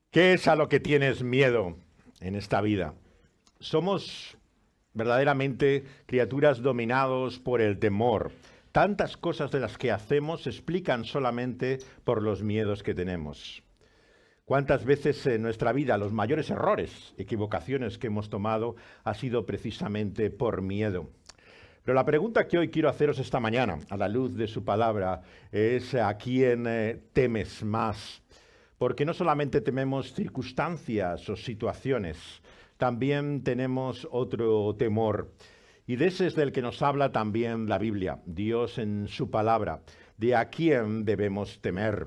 ¿Qué es a lo que tienes miedo en esta vida? Somos verdaderamente criaturas dominados por el temor. Tantas cosas de las que hacemos se explican solamente por los miedos que tenemos. ¿Cuántas veces en nuestra vida los mayores errores, equivocaciones que hemos tomado ha sido precisamente por miedo? Pero la pregunta que hoy quiero haceros esta mañana, a la luz de su palabra, es ¿a quién temes más? Porque no solamente tememos circunstancias o situaciones, también tenemos otro temor. Y de ese es del que nos habla también la Biblia, Dios en su palabra, de a quién debemos temer.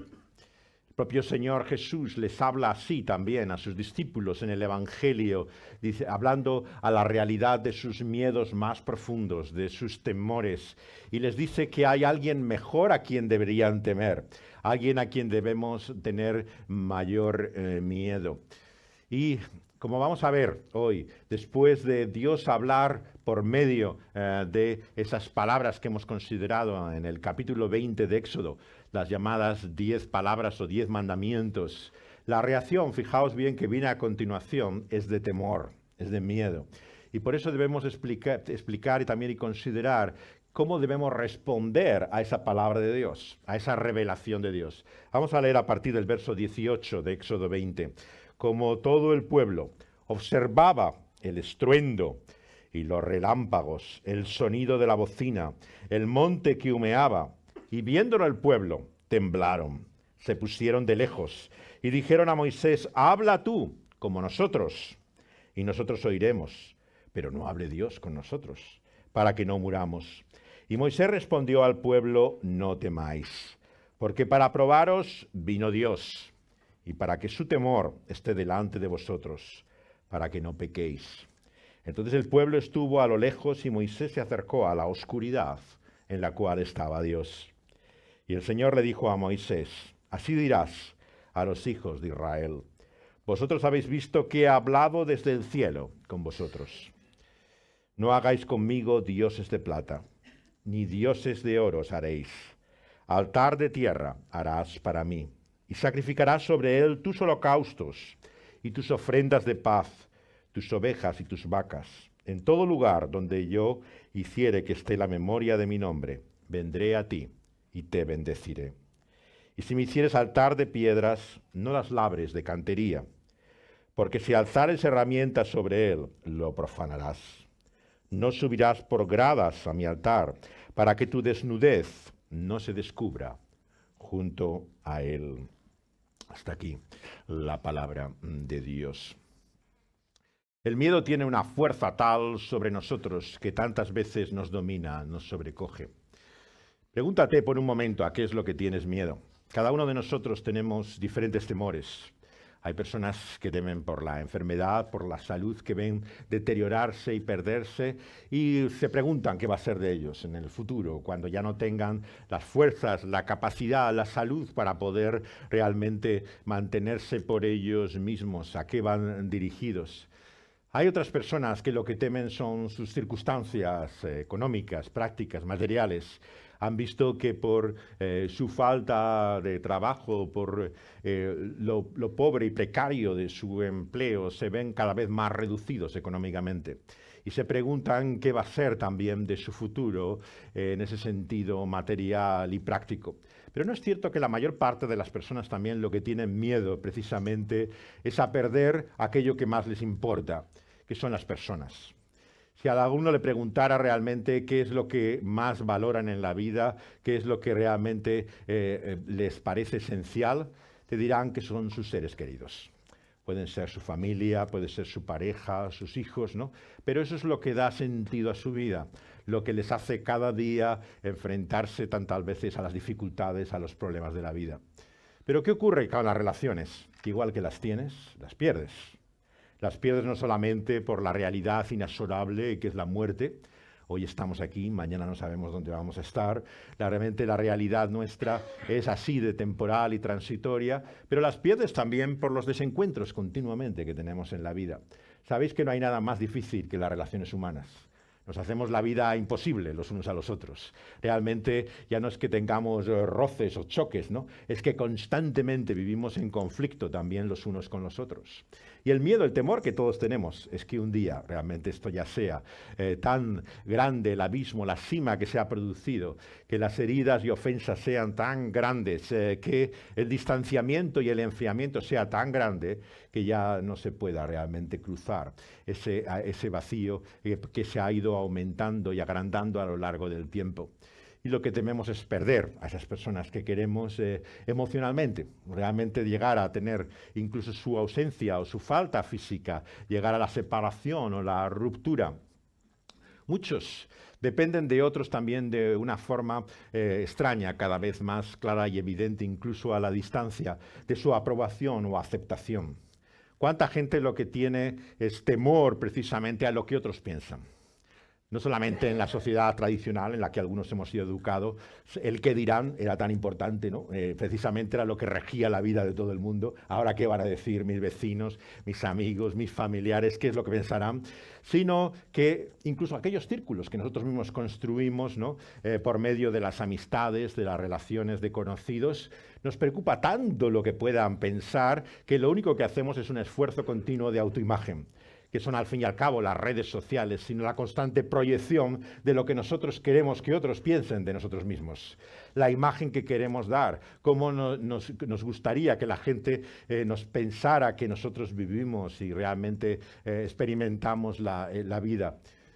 El propio Señor Jesús les habla así también a sus discípulos en el Evangelio, dice, hablando a la realidad de sus miedos más profundos, de sus temores, y les dice que hay alguien mejor a quien deberían temer, alguien a quien debemos tener mayor miedo. Y como vamos a ver hoy, después de Dios hablar por medio de esas palabras que hemos considerado en el capítulo 20 de Éxodo, las llamadas 10 palabras o 10 mandamientos, la reacción, fijaos bien que viene a continuación, es de temor, es de miedo. Y por eso debemos explicar y también considerar cómo debemos responder a esa palabra de Dios, a esa revelación de Dios. Vamos a leer a partir del verso 18 de Éxodo 20. Como todo el pueblo observaba el estruendo y los relámpagos, el sonido de la bocina, el monte que humeaba, y viéndolo el pueblo, temblaron, se pusieron de lejos y dijeron a Moisés, habla tú como nosotros, y nosotros oiremos, pero no hable Dios con nosotros, para que no muramos. Y Moisés respondió al pueblo, no temáis, porque para probaros vino Dios, y para que su temor esté delante de vosotros, para que no pequéis. Entonces el pueblo estuvo a lo lejos y Moisés se acercó a la oscuridad en la cual estaba Dios. Y el Señor le dijo a Moisés, así dirás a los hijos de Israel, vosotros habéis visto que he hablado desde el cielo con vosotros. No hagáis conmigo dioses de plata, ni dioses de oro os haréis. Altar de tierra harás para mí, y sacrificarás sobre él tus holocaustos y tus ofrendas de paz, tus ovejas y tus vacas. En todo lugar donde yo hiciere que esté la memoria de mi nombre, vendré a ti y te bendeciré. Y si me hicieres altar de piedras, no las labres de cantería, porque si alzares herramientas sobre él, lo profanarás. No subirás por gradas a mi altar, para que tu desnudez no se descubra junto a él. Hasta aquí la palabra de Dios. El miedo tiene una fuerza tal sobre nosotros que tantas veces nos domina, nos sobrecoge. Pregúntate por un momento a qué es lo que tienes miedo. Cada uno de nosotros tenemos diferentes temores. Hay personas que temen por la enfermedad, por la salud, que ven deteriorarse y perderse y se preguntan qué va a ser de ellos en el futuro, cuando ya no tengan las fuerzas, la capacidad, la salud para poder realmente mantenerse por ellos mismos, a qué van dirigidos. Hay otras personas que lo que temen son sus circunstancias económicas, prácticas, materiales. Han visto que por su falta de trabajo, por lo pobre y precario de su empleo, se ven cada vez más reducidos económicamente. Y se preguntan qué va a ser también de su futuro en ese sentido material y práctico. Pero no es cierto que la mayor parte de las personas también lo que tienen miedo precisamente es a perder aquello que más les importa, que son las personas. Si a alguno le preguntara realmente qué es lo que más valoran en la vida, qué es lo que realmente les parece esencial, te dirán que son sus seres queridos. Pueden ser su familia, puede ser su pareja, sus hijos, ¿no? Pero eso es lo que da sentido a su vida, lo que les hace cada día enfrentarse tantas veces a las dificultades, a los problemas de la vida. Pero ¿qué ocurre con las relaciones? Que igual que las tienes, las pierdes. Las pierdes no solamente por la realidad inexorable que es la muerte. Hoy estamos aquí, mañana no sabemos dónde vamos a estar. Realmente la realidad nuestra es así de temporal y transitoria, pero las pierdes también por los desencuentros continuamente que tenemos en la vida. Sabéis que no hay nada más difícil que las relaciones humanas. Nos hacemos la vida imposible los unos a los otros. Realmente ya no es que tengamos roces o choques, ¿no? Es que constantemente vivimos en conflicto también los unos con los otros. Y el miedo, el temor que todos tenemos es que un día realmente esto ya sea tan grande, el abismo, la cima que se ha producido, que las heridas y ofensas sean tan grandes, que el distanciamiento y el enfriamiento sea tan grande que ya no se pueda realmente cruzar ese vacío que se ha ido aumentando y agrandando a lo largo del tiempo. Y lo que tememos es perder a esas personas que queremos emocionalmente, realmente llegar a tener incluso su ausencia o su falta física, llegar a la separación o la ruptura. Muchos dependen de otros también de una forma extraña, cada vez más clara y evidente, incluso a la distancia, de su aprobación o aceptación. ¿Cuánta gente lo que tiene es temor precisamente a lo que otros piensan? No solamente en la sociedad tradicional en la que algunos hemos sido educados, el qué dirán era tan importante, ¿no? Precisamente era lo que regía la vida de todo el mundo. Ahora, ¿qué van a decir mis vecinos, mis amigos, mis familiares? ¿Qué es lo que pensarán? Sino que incluso aquellos círculos que nosotros mismos construimos, ¿no? Por medio de las amistades, de las relaciones de conocidos, nos preocupa tanto lo que puedan pensar que lo único que hacemos es un esfuerzo continuo de autoimagen, que son al fin y al cabo las redes sociales, sino la constante proyección de lo que nosotros queremos que otros piensen de nosotros mismos. La imagen que queremos dar, cómo nos gustaría que la gente nos pensara que nosotros vivimos y realmente experimentamos la vida.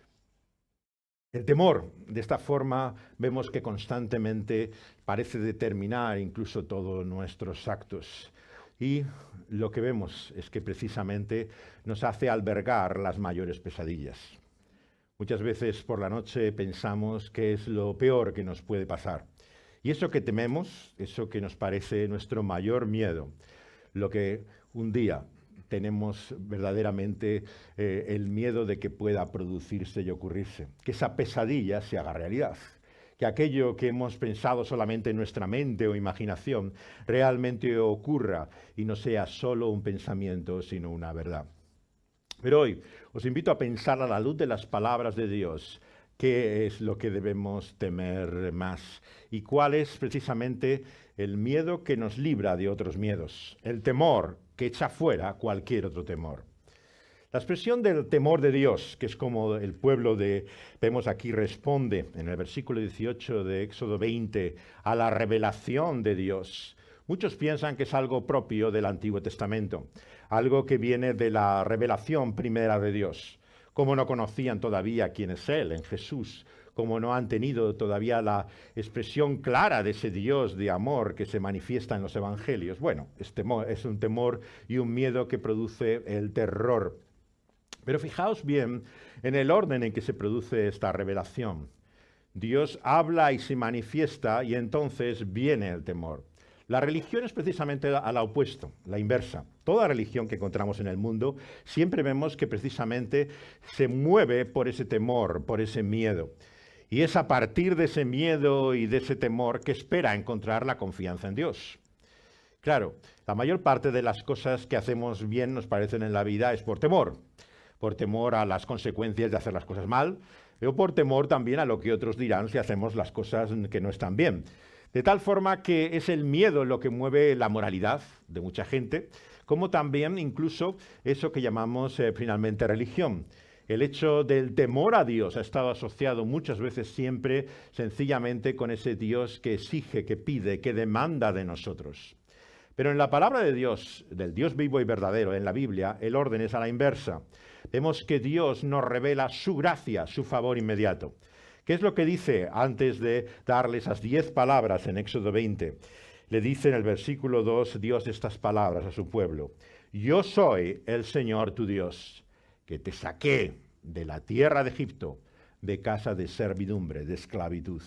El temor, de esta forma, vemos que constantemente parece determinar incluso todos nuestros actos. Y lo que vemos es que precisamente nos hace albergar las mayores pesadillas. Muchas veces por la noche pensamos que es lo peor que nos puede pasar. Y eso que tememos, eso que nos parece nuestro mayor miedo, lo que un día tenemos verdaderamente el miedo de que pueda producirse y ocurrirse, que esa pesadilla se haga realidad, que aquello que hemos pensado solamente en nuestra mente o imaginación realmente ocurra y no sea solo un pensamiento, sino una verdad. Pero hoy os invito a pensar a la luz de las palabras de Dios, qué es lo que debemos temer más y cuál es precisamente el miedo que nos libra de otros miedos, el temor que echa fuera cualquier otro temor. La expresión del temor de Dios, que es como el pueblo vemos aquí, responde en el versículo 18 de Éxodo 20 a la revelación de Dios. Muchos piensan que es algo propio del Antiguo Testamento, algo que viene de la revelación primera de Dios. Como no conocían todavía quién es Él en Jesús, como no han tenido todavía la expresión clara de ese Dios de amor que se manifiesta en los Evangelios. Bueno, es un temor y un miedo que produce el terror. Pero fijaos bien en el orden en que se produce esta revelación. Dios habla y se manifiesta y entonces viene el temor. La religión es precisamente a la opuesto, la inversa. Toda religión que encontramos en el mundo siempre vemos que precisamente se mueve por ese temor, por ese miedo. Y es a partir de ese miedo y de ese temor que espera encontrar la confianza en Dios. Claro, la mayor parte de las cosas que hacemos bien nos parecen en la vida es por temor a las consecuencias de hacer las cosas mal, o por temor también a lo que otros dirán si hacemos las cosas que no están bien. De tal forma que es el miedo lo que mueve la moralidad de mucha gente, como también incluso eso que llamamos finalmente religión. El hecho del temor a Dios ha estado asociado muchas veces siempre sencillamente con ese Dios que exige, que pide, que demanda de nosotros. Pero en la palabra de Dios, del Dios vivo y verdadero, en la Biblia, el orden es a la inversa. Vemos que Dios nos revela su gracia, su favor inmediato. ¿Qué es lo que dice antes de darle esas 10 palabras en Éxodo 20? Le dice en el versículo 2 Dios estas palabras a su pueblo. Yo soy el Señor tu Dios, que te saqué de la tierra de Egipto, de casa de servidumbre, de esclavitud.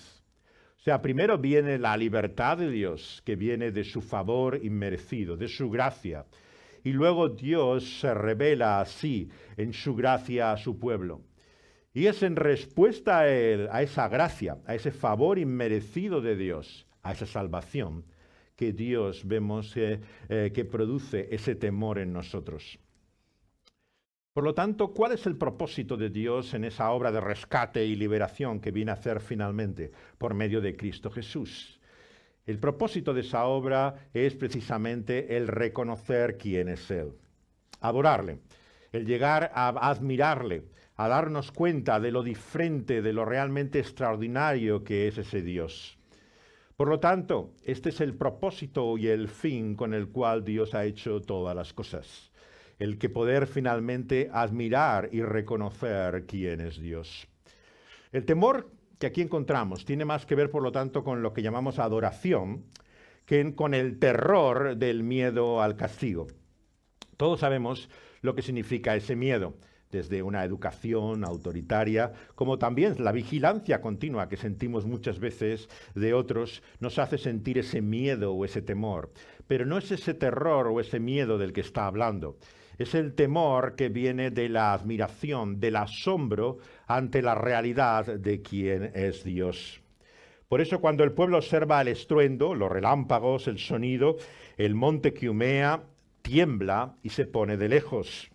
O sea, primero viene la libertad de Dios, que viene de su favor inmerecido, de su gracia. Y luego Dios se revela así en su gracia a su pueblo. Y es en respuesta a esa gracia, a ese favor inmerecido de Dios, a esa salvación, que Dios vemos que produce ese temor en nosotros. Por lo tanto, ¿cuál es el propósito de Dios en esa obra de rescate y liberación que viene a hacer finalmente por medio de Cristo Jesús? El propósito de esa obra es precisamente el reconocer quién es Él, adorarle, el llegar a admirarle, a darnos cuenta de lo diferente, de lo realmente extraordinario que es ese Dios. Por lo tanto, este es el propósito y el fin con el cual Dios ha hecho todas las cosas. El que poder finalmente admirar y reconocer quién es Dios. El temor que aquí encontramos tiene más que ver, por lo tanto, con lo que llamamos adoración, que con el terror del miedo al castigo. Todos sabemos lo que significa ese miedo, desde una educación autoritaria, como también la vigilancia continua que sentimos muchas veces de otros, nos hace sentir ese miedo o ese temor. Pero no es ese terror o ese miedo del que está hablando. Es el temor que viene de la admiración, del asombro ante la realidad de quién es Dios. Por eso cuando el pueblo observa el estruendo, los relámpagos, el sonido, el monte que humea, tiembla y se pone de lejos.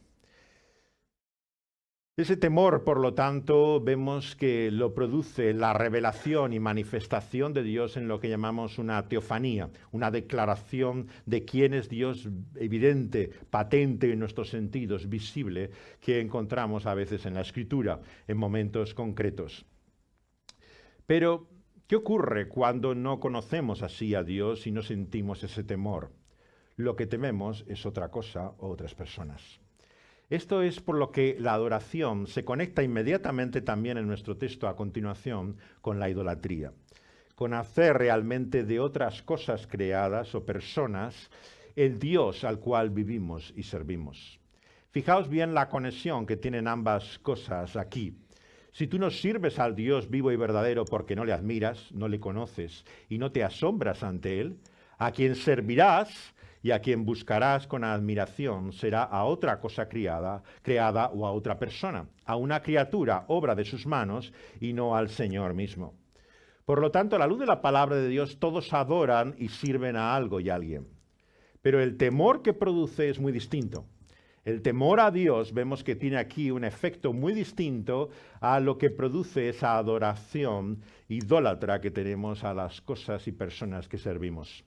Ese temor, por lo tanto, vemos que lo produce la revelación y manifestación de Dios en lo que llamamos una teofanía, una declaración de quién es Dios evidente, patente en nuestros sentidos, visible, que encontramos a veces en la Escritura, en momentos concretos. Pero, ¿qué ocurre cuando no conocemos así a Dios y no sentimos ese temor? Lo que tememos es otra cosa o otras personas. Esto es por lo que la adoración se conecta inmediatamente también en nuestro texto a continuación con la idolatría, con hacer realmente de otras cosas creadas o personas el Dios al cual vivimos y servimos. Fijaos bien la conexión que tienen ambas cosas aquí. Si tú no sirves al Dios vivo y verdadero porque no le admiras, no le conoces y no te asombras ante Él, a quien servirás y a quien buscarás con admiración será a otra cosa creada o a otra persona, a una criatura, obra de sus manos, y no al Señor mismo. Por lo tanto, a la luz de la palabra de Dios, todos adoran y sirven a algo y a alguien. Pero el temor que produce es muy distinto. El temor a Dios vemos que tiene aquí un efecto muy distinto a lo que produce esa adoración idólatra que tenemos a las cosas y personas que servimos.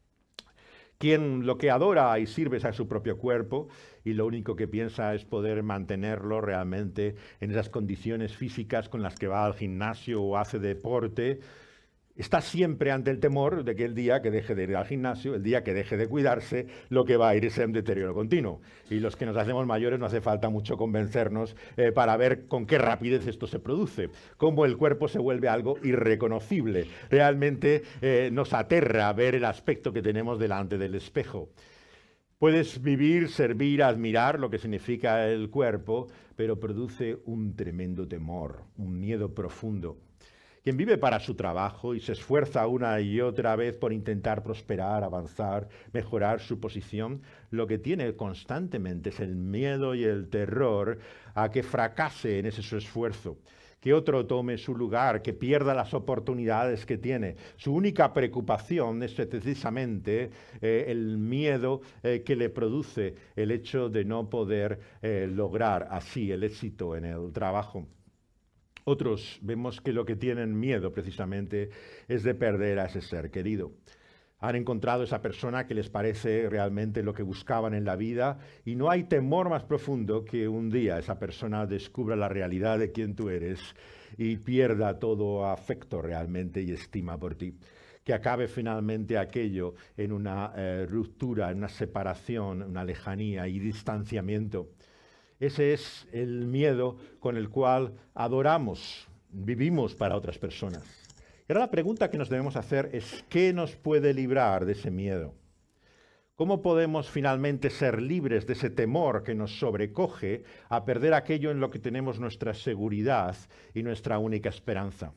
Quien lo que adora y sirve es a su propio cuerpo y lo único que piensa es poder mantenerlo realmente en esas condiciones físicas con las que va al gimnasio o hace deporte, está siempre ante el temor de que el día que deje de ir al gimnasio, el día que deje de cuidarse, lo que va a ir es un deterioro continuo. Y los que nos hacemos mayores no hace falta mucho convencernos para ver con qué rapidez esto se produce, cómo el cuerpo se vuelve algo irreconocible. Realmente nos aterra ver el aspecto que tenemos delante del espejo. Puedes vivir, servir, admirar lo que significa el cuerpo, pero produce un tremendo temor, un miedo profundo. Quien vive para su trabajo y se esfuerza una y otra vez por intentar prosperar, avanzar, mejorar su posición, lo que tiene constantemente es el miedo y el terror a que fracase en ese su esfuerzo, que otro tome su lugar, que pierda las oportunidades que tiene. Su única preocupación es precisamente el miedo que le produce el hecho de no poder lograr así el éxito en el trabajo. Otros vemos que lo que tienen miedo precisamente es de perder a ese ser querido. Han encontrado esa persona que les parece realmente lo que buscaban en la vida y no hay temor más profundo que un día esa persona descubra la realidad de quién tú eres y pierda todo afecto realmente y estima por ti. Que acabe finalmente aquello en una ruptura, en una separación, una lejanía y distanciamiento. Ese es el miedo con el cual adoramos, vivimos para otras personas. Y ahora la pregunta que nos debemos hacer es, ¿qué nos puede librar de ese miedo? ¿Cómo podemos finalmente ser libres de ese temor que nos sobrecoge a perder aquello en lo que tenemos nuestra seguridad y nuestra única esperanza?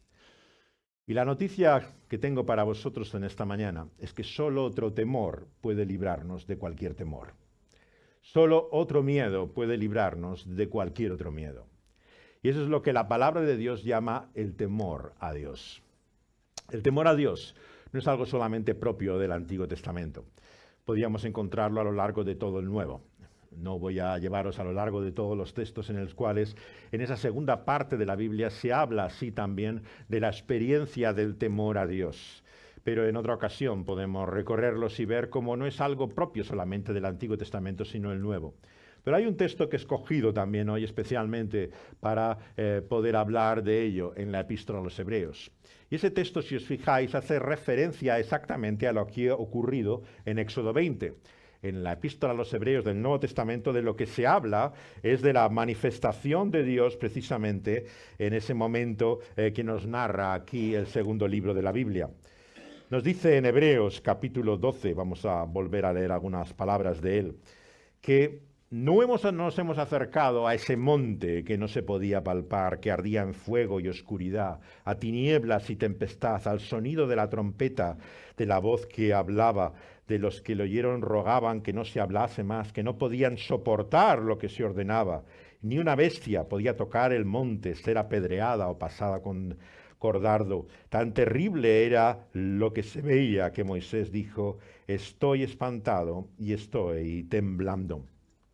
Y la noticia que tengo para vosotros en esta mañana es que solo otro temor puede librarnos de cualquier temor. Solo otro miedo puede librarnos de cualquier otro miedo. Y eso es lo que la palabra de Dios llama el temor a Dios. El temor a Dios no es algo solamente propio del Antiguo Testamento. Podríamos encontrarlo a lo largo de todo el Nuevo. No voy a llevaros a lo largo de todos los textos en los cuales en esa segunda parte de la Biblia se habla así también de la experiencia del temor a Dios. Pero en otra ocasión podemos recorrerlos y ver cómo no es algo propio solamente del Antiguo Testamento, sino el Nuevo. Pero hay un texto que he escogido también hoy especialmente para poder hablar de ello en la Epístola a los Hebreos. Y ese texto, si os fijáis, hace referencia exactamente a lo que ha ocurrido en Éxodo 20. En la Epístola a los Hebreos del Nuevo Testamento de lo que se habla es de la manifestación de Dios precisamente en ese momento que nos narra aquí el segundo libro de la Biblia. Nos dice en Hebreos capítulo 12, vamos a volver a leer algunas palabras de él, que nos hemos acercado a ese monte que no se podía palpar, que ardía en fuego y oscuridad, a tinieblas y tempestad, al sonido de la trompeta, de la voz que hablaba, de los que lo oyeron rogaban que no se hablase más, que no podían soportar lo que se ordenaba. Ni una bestia podía tocar el monte, ser apedreada o pasada con cordardo. Tan terrible era lo que se veía que Moisés dijo: estoy espantado y estoy temblando.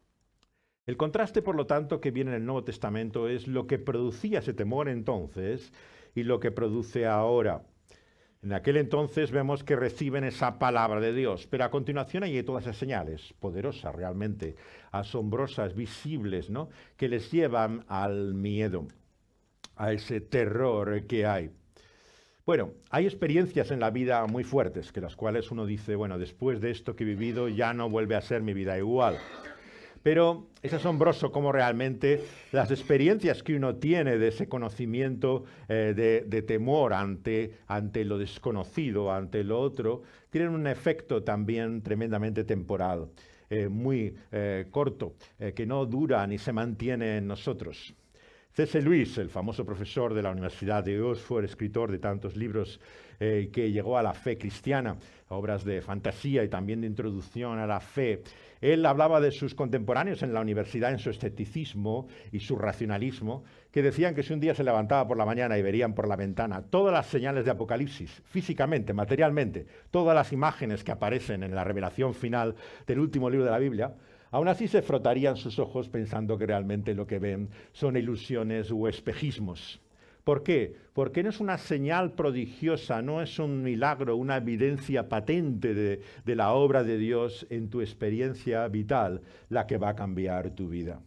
El contraste, por lo tanto, que viene en el Nuevo Testamento es lo que producía ese temor entonces y lo que produce ahora. En aquel entonces vemos que reciben esa palabra de Dios, pero a continuación hay todas esas señales poderosas, realmente asombrosas, visibles, ¿no?, que les llevan al miedo, a ese terror que hay. Bueno, hay experiencias en la vida muy fuertes, que las cuales uno dice, bueno, después de esto que he vivido ya no vuelve a ser mi vida igual. Pero es asombroso cómo realmente las experiencias que uno tiene de ese conocimiento de temor ante lo desconocido, ante lo otro, tienen un efecto también tremendamente temporal, muy corto, que no dura ni se mantiene en nosotros. C.S. Lewis, el famoso profesor de la Universidad de Oxford, escritor de tantos libros que llegó a la fe cristiana, obras de fantasía y también de introducción a la fe, él hablaba de sus contemporáneos en la universidad en su escepticismo y su racionalismo, que decían que si un día se levantaba por la mañana y verían por la ventana todas las señales de Apocalipsis, físicamente, materialmente, todas las imágenes que aparecen en la revelación final del último libro de la Biblia, aún así se frotarían sus ojos pensando que realmente lo que ven son ilusiones o espejismos. ¿Por qué? Porque no es una señal prodigiosa, no es un milagro, una evidencia patente de la obra de Dios en tu experiencia vital la que va a cambiar tu vida.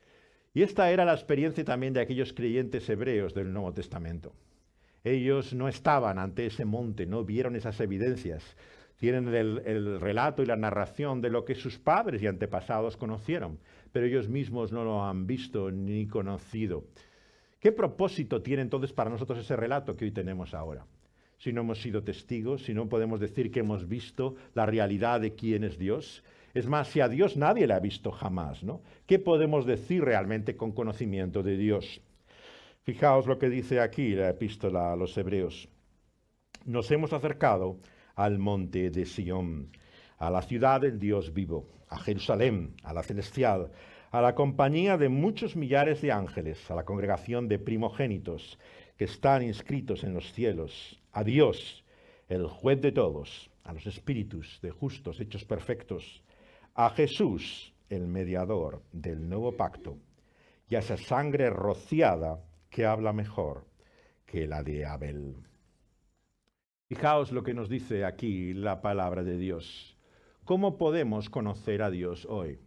Y esta era la experiencia también de aquellos creyentes hebreos del Nuevo Testamento. Ellos no estaban ante ese monte, no vieron esas evidencias. Tienen el relato y la narración de lo que sus padres y antepasados conocieron, pero ellos mismos no lo han visto ni conocido. ¿Qué propósito tiene entonces para nosotros ese relato que hoy tenemos ahora? Si no hemos sido testigos, si no podemos decir que hemos visto la realidad de quién es Dios. Es más, si a Dios nadie le ha visto jamás, ¿no? ¿Qué podemos decir realmente con conocimiento de Dios? Fijaos lo que dice aquí la epístola a los Hebreos. Nos hemos acercado al monte de Sión, a la ciudad del Dios vivo, a Jerusalén, a la celestial, a la compañía de muchos millares de ángeles, a la congregación de primogénitos que están inscritos en los cielos, a Dios, el juez de todos, a los espíritus de justos hechos perfectos, a Jesús, el mediador del nuevo pacto, y a esa sangre rociada que habla mejor que la de Abel. Fijaos lo que nos dice aquí la palabra de Dios. ¿Cómo podemos conocer a Dios hoy?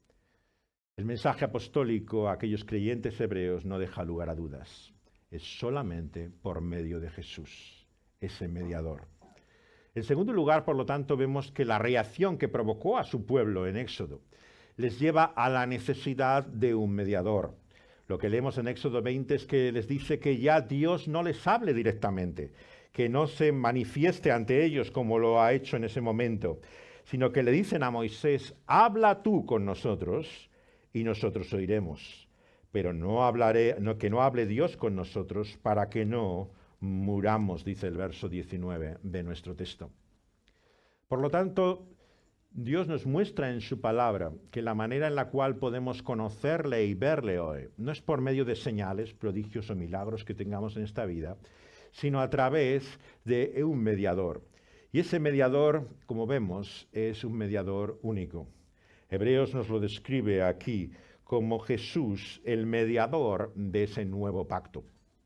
El mensaje apostólico a aquellos creyentes hebreos no deja lugar a dudas. Es solamente por medio de Jesús, ese mediador. En segundo lugar, por lo tanto, vemos que la reacción que provocó a su pueblo en Éxodo les lleva a la necesidad de un mediador. Lo que leemos en Éxodo 20 es que les dice que ya Dios no les hable directamente, que no se manifieste ante ellos como lo ha hecho en ese momento, sino que le dicen a Moisés: habla tú con nosotros y nosotros oiremos, pero que no hable Dios con nosotros para que no muramos, dice el verso 19 de nuestro texto. Por lo tanto, Dios nos muestra en su palabra que la manera en la cual podemos conocerle y verle hoy no es por medio de señales, prodigios o milagros que tengamos en esta vida, sino a través de un mediador. Y ese mediador, como vemos, es un mediador único. Hebreos nos lo describe aquí como Jesús, el mediador de ese nuevo pacto.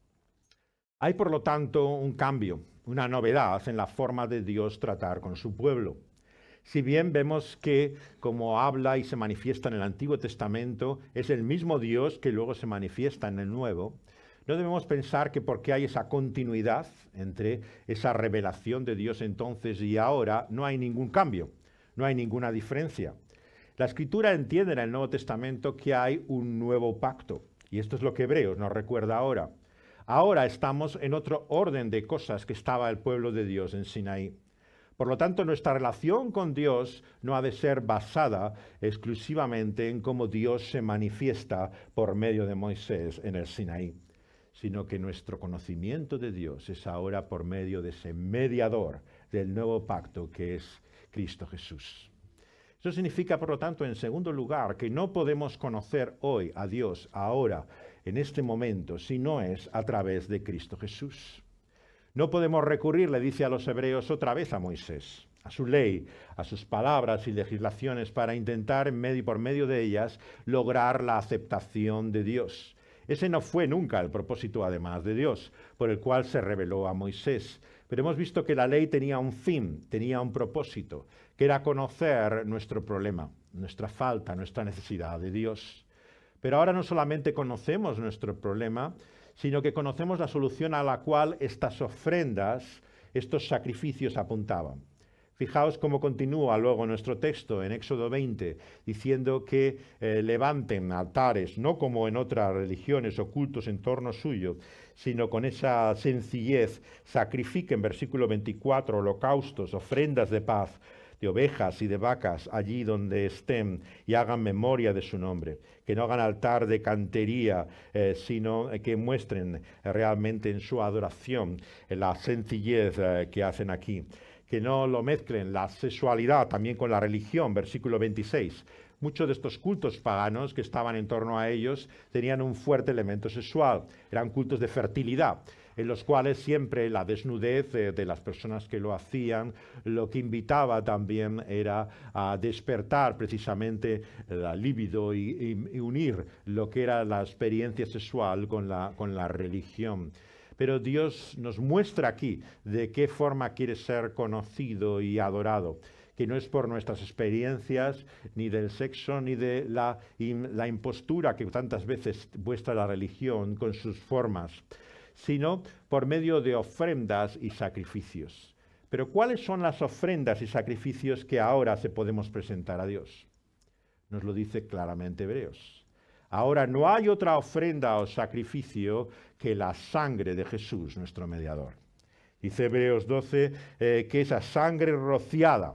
Hay, por lo tanto, un cambio, una novedad en la forma de Dios tratar con su pueblo. Si bien vemos que, como habla y se manifiesta en el Antiguo Testamento, es el mismo Dios que luego se manifiesta en el Nuevo, no debemos pensar que porque hay esa continuidad entre esa revelación de Dios entonces y ahora, no hay ningún cambio, no hay ninguna diferencia. La Escritura entiende en el Nuevo Testamento que hay un nuevo pacto, y esto es lo que Hebreos nos recuerda ahora. Ahora estamos en otro orden de cosas que estaba el pueblo de Dios en Sinaí. Por lo tanto, nuestra relación con Dios no ha de ser basada exclusivamente en cómo Dios se manifiesta por medio de Moisés en el Sinaí, sino que nuestro conocimiento de Dios es ahora por medio de ese mediador del nuevo pacto que es Cristo Jesús. Eso significa, por lo tanto, en segundo lugar, que no podemos conocer hoy a Dios, ahora, en este momento, si no es a través de Cristo Jesús. No podemos recurrir, le dice a los hebreos, otra vez a Moisés, a su ley, a sus palabras y legislaciones para intentar, por medio de ellas, lograr la aceptación de Dios. Ese no fue nunca el propósito, además de Dios, por el cual se reveló a Moisés. Pero hemos visto que la ley tenía un fin, tenía un propósito, que era conocer nuestro problema, nuestra falta, nuestra necesidad de Dios. Pero ahora no solamente conocemos nuestro problema, sino que conocemos la solución a la cual estas ofrendas, estos sacrificios apuntaban. Fijaos cómo continúa luego nuestro texto en Éxodo 20, diciendo que levanten altares, no como en otras religiones o cultos en torno suyo, sino con esa sencillez, sacrifiquen, versículo 24, holocaustos, ofrendas de paz, de ovejas y de vacas allí donde estén y hagan memoria de su nombre. Que no hagan altar de cantería, sino que muestren realmente en su adoración la sencillez que hacen aquí. Que no lo mezclen la sexualidad también con la religión, versículo 26. Muchos de estos cultos paganos que estaban en torno a ellos tenían un fuerte elemento sexual, eran cultos de fertilidad, en los cuales siempre la desnudez de las personas que lo hacían, lo que invitaba también era a despertar precisamente la libido y unir lo que era la experiencia sexual con la religión. Pero Dios nos muestra aquí de qué forma quiere ser conocido y adorado, que no es por nuestras experiencias, ni del sexo, ni de la impostura que tantas veces muestra la religión con sus formas, sino por medio de ofrendas y sacrificios. Pero ¿cuáles son las ofrendas y sacrificios que ahora se podemos presentar a Dios? Nos lo dice claramente Hebreos. Ahora no hay otra ofrenda o sacrificio que la sangre de Jesús, nuestro mediador. Dice Hebreos 12 que esa sangre rociada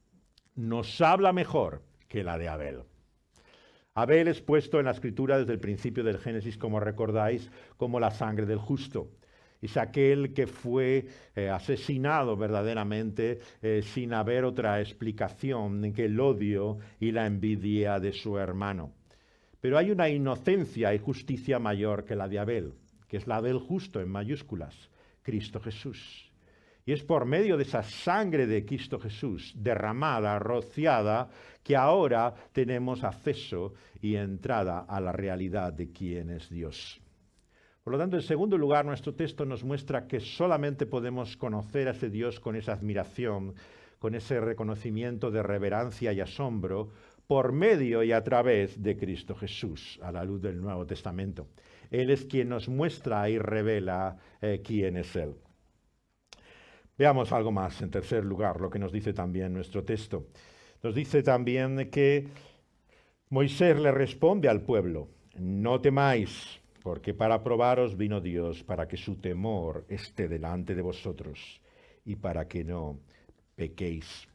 nos habla mejor que la de Abel. Abel es puesto en la Escritura desde el principio del Génesis, como recordáis, como la sangre del justo. Es aquel que fue asesinado verdaderamente sin haber otra explicación que el odio y la envidia de su hermano. Pero hay una inocencia y justicia mayor que la de Abel, que es la del justo en mayúsculas, Cristo Jesús. Y es por medio de esa sangre de Cristo Jesús, derramada, rociada, que ahora tenemos acceso y entrada a la realidad de quién es Dios. Por lo tanto, en segundo lugar, nuestro texto nos muestra que solamente podemos conocer a ese Dios con esa admiración, con ese reconocimiento de reverencia y asombro, por medio y a través de Cristo Jesús, a la luz del Nuevo Testamento. Él es quien nos muestra y revela quién es Él. Veamos algo más, en tercer lugar, lo que nos dice también nuestro texto. Nos dice también que Moisés le responde al pueblo, no temáis, porque para probaros vino Dios, para que su temor esté delante de vosotros y para que no pequéis.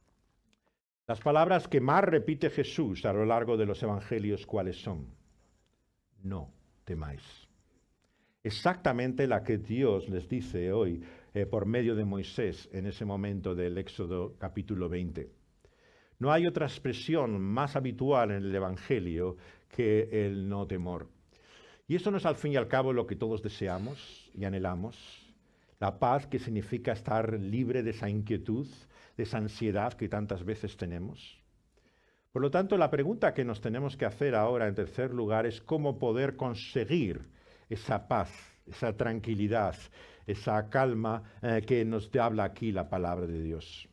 Las palabras que más repite Jesús a lo largo de los evangelios, ¿cuáles son? No temáis. Exactamente la que Dios les dice hoy por medio de Moisés en ese momento del Éxodo capítulo 20. No hay otra expresión más habitual en el evangelio que el no temor. Y eso no es al fin y al cabo lo que todos deseamos y anhelamos. La paz, que significa estar libre de esa inquietud, de esa ansiedad que tantas veces tenemos. Por lo tanto, la pregunta que nos tenemos que hacer ahora, en tercer lugar, es cómo poder conseguir esa paz, esa tranquilidad, esa calma que nos habla aquí la palabra de Dios.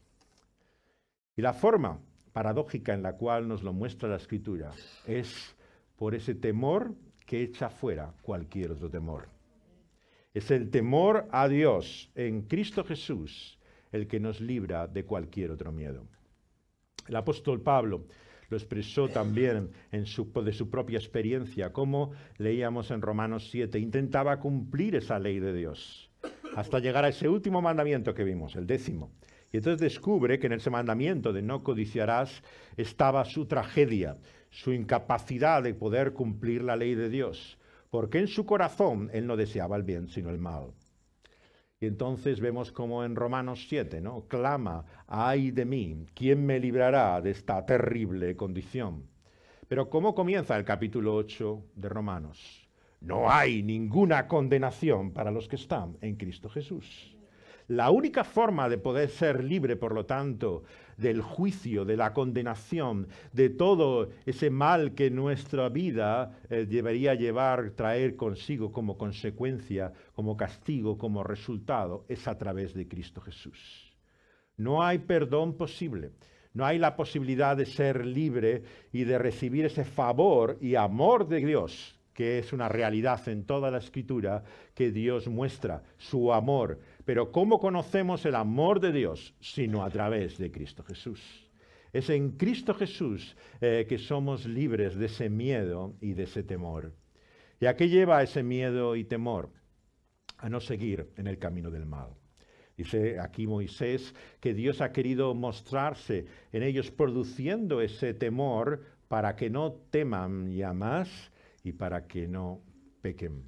Y la forma paradójica en la cual nos lo muestra la Escritura es por ese temor que echa fuera cualquier otro temor. Es el temor a Dios en Cristo Jesús el que nos libra de cualquier otro miedo. El apóstol Pablo lo expresó también de su propia experiencia, como leíamos en Romanos 7, intentaba cumplir esa ley de Dios, hasta llegar a ese último mandamiento que vimos, el 10º. Y entonces descubre que en ese mandamiento de no codiciarás estaba su tragedia, su incapacidad de poder cumplir la ley de Dios, porque en su corazón él no deseaba el bien, sino el mal. Y entonces vemos como en Romanos 7, ¿no? Clama, ay de mí, ¿quién me librará de esta terrible condición? Pero ¿cómo comienza el capítulo 8 de Romanos? No hay ninguna condenación para los que están en Cristo Jesús. La única forma de poder ser libre, por lo tanto, del juicio, de la condenación, de todo ese mal que nuestra vida debería traer consigo como consecuencia, como castigo, como resultado, es a través de Cristo Jesús. No hay perdón posible. No hay la posibilidad de ser libre y de recibir ese favor y amor de Dios, que es una realidad en toda la Escritura, que Dios muestra su amor. Pero ¿cómo conocemos el amor de Dios? Sino a través de Cristo Jesús. Es en Cristo Jesús que somos libres de ese miedo y de ese temor. ¿Y a qué lleva ese miedo y temor? A no seguir en el camino del mal. Dice aquí Moisés que Dios ha querido mostrarse en ellos produciendo ese temor para que no teman ya más y para que no pequen.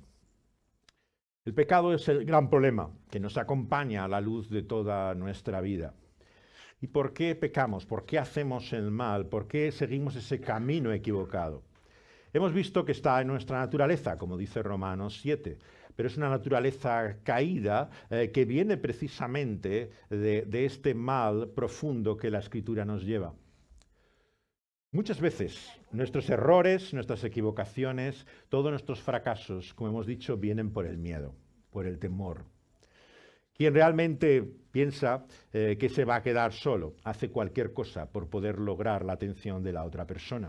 El pecado es el gran problema que nos acompaña a la luz de toda nuestra vida. ¿Y por qué pecamos? ¿Por qué hacemos el mal? ¿Por qué seguimos ese camino equivocado? Hemos visto que está en nuestra naturaleza, como dice Romanos 7, pero es una naturaleza caída que viene precisamente de este mal profundo que la Escritura nos lleva. Muchas veces nuestros errores, nuestras equivocaciones, todos nuestros fracasos, como hemos dicho, vienen por el miedo, por el temor. Quien realmente piensa que se va a quedar solo, hace cualquier cosa por poder lograr la atención de la otra persona.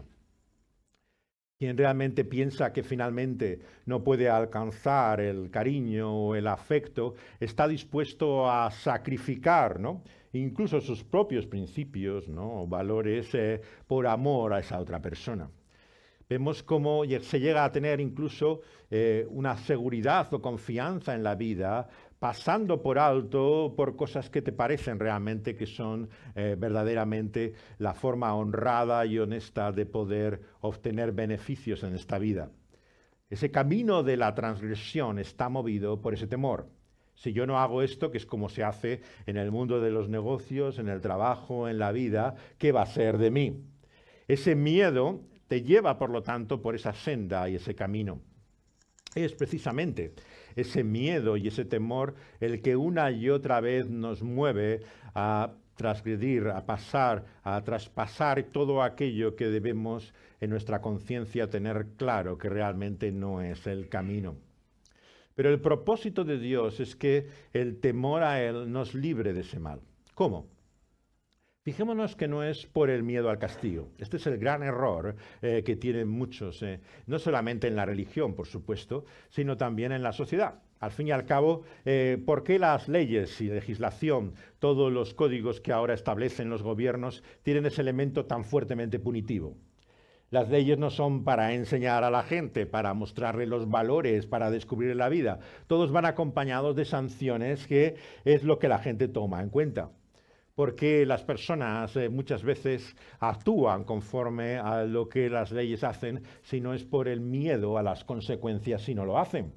Quien realmente piensa que finalmente no puede alcanzar el cariño o el afecto, está dispuesto a sacrificar, ¿no?, incluso sus propios principios, ¿no?, o valores por amor a esa otra persona. Vemos cómo se llega a tener incluso una seguridad o confianza en la vida, pasando por alto por cosas que te parecen realmente que son verdaderamente la forma honrada y honesta de poder obtener beneficios en esta vida. Ese camino de la transgresión está movido por ese temor. Si yo no hago esto, que es como se hace en el mundo de los negocios, en el trabajo, en la vida, ¿qué va a ser de mí? Ese miedo te lleva, por lo tanto, por esa senda y ese camino. Es precisamente ese miedo y ese temor el que una y otra vez nos mueve a transgredir, a traspasar todo aquello que debemos en nuestra conciencia tener claro que realmente no es el camino. Pero el propósito de Dios es que el temor a Él nos libre de ese mal. ¿Cómo? Fijémonos que no es por el miedo al castigo. Este es el gran error que tienen muchos, no solamente en la religión, por supuesto, sino también en la sociedad. Al fin y al cabo, ¿por qué las leyes y legislación, todos los códigos que ahora establecen los gobiernos, tienen ese elemento tan fuertemente punitivo? Las leyes no son para enseñar a la gente, para mostrarle los valores, para descubrir la vida. Todos van acompañados de sanciones, que es lo que la gente toma en cuenta. Porque las personas muchas veces actúan conforme a lo que las leyes hacen, si no es por el miedo a las consecuencias si no lo hacen.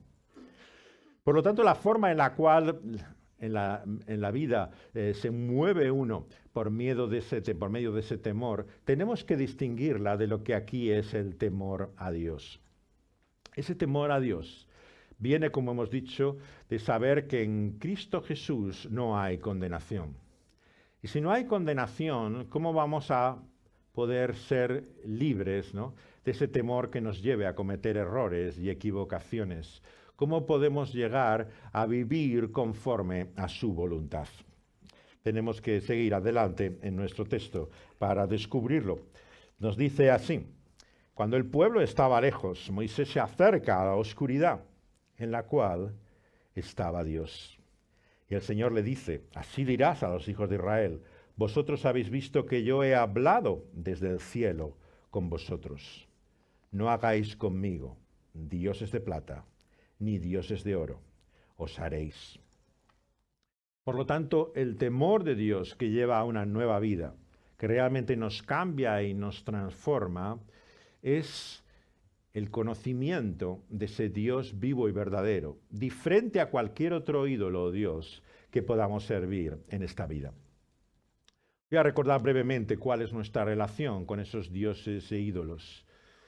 Por lo tanto, la forma en la cual en la vida se mueve uno por medio de ese temor, tenemos que distinguirla de lo que aquí es el temor a Dios. Ese temor a Dios viene, como hemos dicho, de saber que en Cristo Jesús no hay condenación. Y si no hay condenación, ¿cómo vamos a poder ser libres, ¿no?, de ese temor que nos lleve a cometer errores y equivocaciones. ¿Cómo podemos llegar a vivir conforme a su voluntad? Tenemos que seguir adelante en nuestro texto para descubrirlo. Nos dice así: cuando el pueblo estaba lejos, Moisés se acerca a la oscuridad en la cual estaba Dios. Y el Señor le dice: así dirás a los hijos de Israel: vosotros habéis visto que yo he hablado desde el cielo con vosotros. No hagáis conmigo dioses de plata, ni dioses de oro, os haréis. Por lo tanto, el temor de Dios que lleva a una nueva vida, que realmente nos cambia y nos transforma, es el conocimiento de ese Dios vivo y verdadero, diferente a cualquier otro ídolo o Dios que podamos servir en esta vida. Voy a recordar brevemente cuál es nuestra relación con esos dioses e ídolos.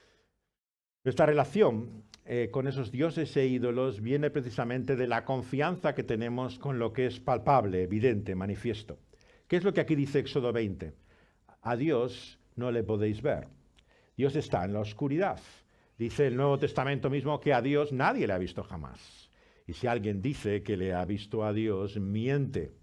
Nuestra relación con esos dioses e ídolos viene precisamente de la confianza que tenemos con lo que es palpable, evidente, manifiesto. ¿Qué es lo que aquí dice Éxodo 20? A Dios no le podéis ver. Dios está en la oscuridad. Dice el Nuevo Testamento mismo que a Dios nadie le ha visto jamás. Y si alguien dice que le ha visto a Dios, miente.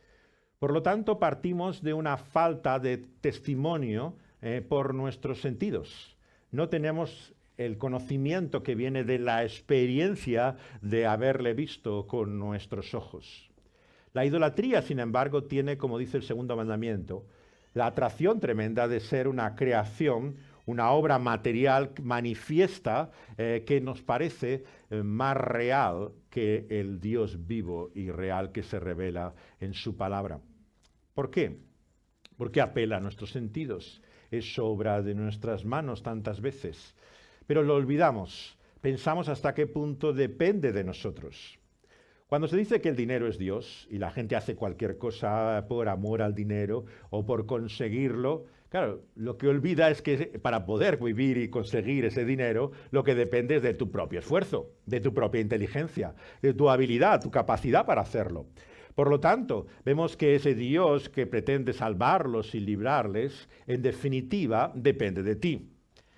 Por lo tanto, partimos de una falta de testimonio por nuestros sentidos. No tenemos el conocimiento que viene de la experiencia de haberle visto con nuestros ojos. La idolatría, sin embargo, tiene, como dice el segundo mandamiento, la atracción tremenda de ser una creación, una obra material manifiesta que nos parece más real que el Dios vivo y real que se revela en su palabra. ¿Por qué? Porque apela a nuestros sentidos. Es obra de nuestras manos tantas veces. Pero lo olvidamos. Pensamos hasta qué punto depende de nosotros. Cuando se dice que el dinero es Dios y la gente hace cualquier cosa por amor al dinero o por conseguirlo, claro, lo que olvida es que para poder vivir y conseguir ese dinero, lo que depende es de tu propio esfuerzo, de tu propia inteligencia, de tu habilidad, tu capacidad para hacerlo. Por lo tanto, vemos que ese Dios que pretende salvarlos y librarles, en definitiva, depende de ti.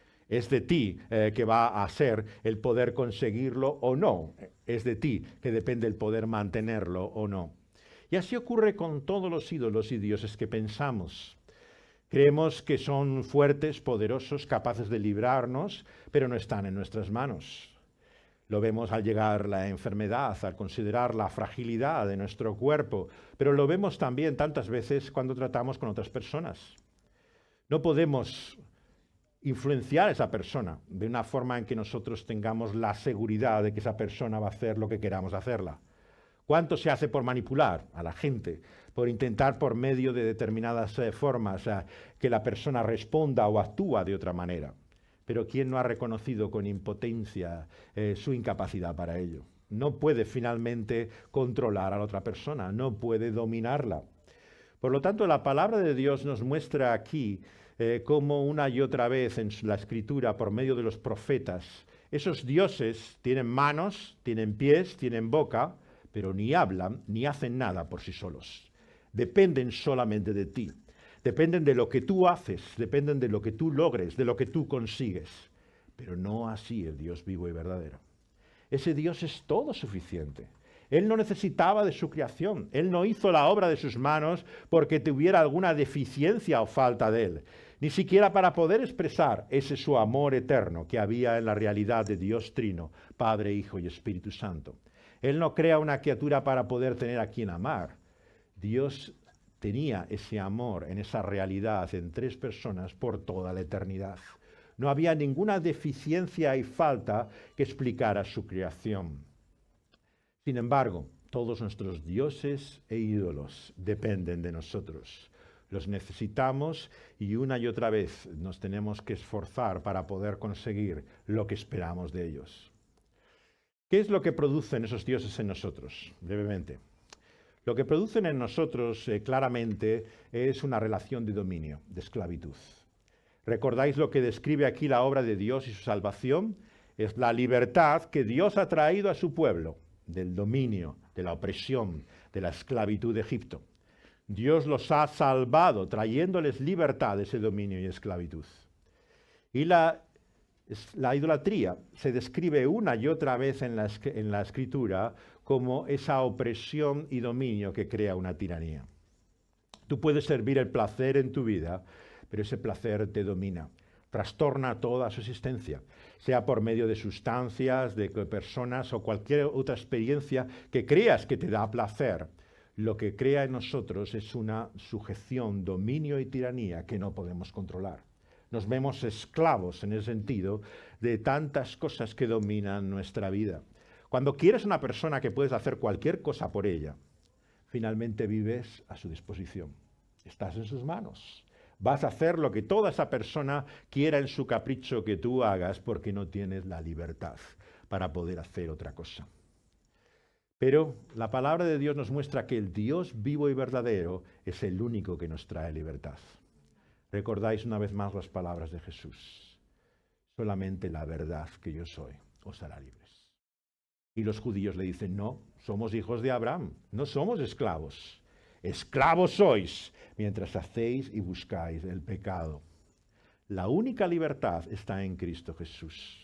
Es de ti que va a ser el poder conseguirlo o no. Es de ti que depende el poder mantenerlo o no. Y así ocurre con todos los ídolos y dioses que pensamos. Creemos que son fuertes, poderosos, capaces de librarnos, pero no están en nuestras manos. Lo vemos al llegar la enfermedad, al considerar la fragilidad de nuestro cuerpo, pero lo vemos también tantas veces cuando tratamos con otras personas. No podemos influenciar a esa persona de una forma en que nosotros tengamos la seguridad de que esa persona va a hacer lo que queramos hacerla. ¿Cuánto se hace por manipular a la gente? Por intentar por medio de determinadas formas que la persona responda o actúa de otra manera. Pero ¿quién no ha reconocido con impotencia su incapacidad para ello? No puede finalmente controlar a la otra persona, no puede dominarla. Por lo tanto, la palabra de Dios nos muestra aquí cómo una y otra vez en la Escritura, por medio de los profetas, esos dioses tienen manos, tienen pies, tienen boca, pero ni hablan ni hacen nada por sí solos. Dependen solamente de ti. Dependen de lo que tú haces, dependen de lo que tú logres, de lo que tú consigues. Pero no así el Dios vivo y verdadero. Ese Dios es todo suficiente. Él no necesitaba de su creación. Él no hizo la obra de sus manos porque tuviera alguna deficiencia o falta de él. Ni siquiera para poder expresar ese su amor eterno que había en la realidad de Dios Trino, Padre, Hijo y Espíritu Santo. Él no crea una criatura para poder tener a quien amar. Dios tenía ese amor en esa realidad en tres personas por toda la eternidad. No había ninguna deficiencia y falta que explicara su creación. Sin embargo, todos nuestros dioses e ídolos dependen de nosotros. Los necesitamos y una y otra vez nos tenemos que esforzar para poder conseguir lo que esperamos de ellos. ¿Qué es lo que producen esos dioses en nosotros? Brevemente. Lo que producen en nosotros claramente es una relación de dominio, de esclavitud. ¿Recordáis lo que describe aquí la obra de Dios y su salvación? Es la libertad que Dios ha traído a su pueblo del dominio, de la opresión, de la esclavitud de Egipto. Dios los ha salvado, trayéndoles libertad de ese dominio y esclavitud. Y la idolatría se describe una y otra vez en la Escritura como esa opresión y dominio que crea una tiranía. Tú puedes servir el placer en tu vida, pero ese placer te domina, trastorna toda su existencia, sea por medio de sustancias, de personas o cualquier otra experiencia que creas que te da placer. Lo que crea en nosotros es una sujeción, dominio y tiranía que no podemos controlar. Nos vemos esclavos en el sentido de tantas cosas que dominan nuestra vida. Cuando quieres una persona que puedes hacer cualquier cosa por ella, finalmente vives a su disposición. Estás en sus manos. Vas a hacer lo que toda esa persona quiera en su capricho que tú hagas porque no tienes la libertad para poder hacer otra cosa. Pero la palabra de Dios nos muestra que el Dios vivo y verdadero es el único que nos trae libertad. Recordáis una vez más las palabras de Jesús. Solamente la verdad que yo soy os hará libres. Y los judíos le dicen, no, somos hijos de Abraham, no somos esclavos. Esclavos sois mientras hacéis y buscáis el pecado. La única libertad está en Cristo Jesús.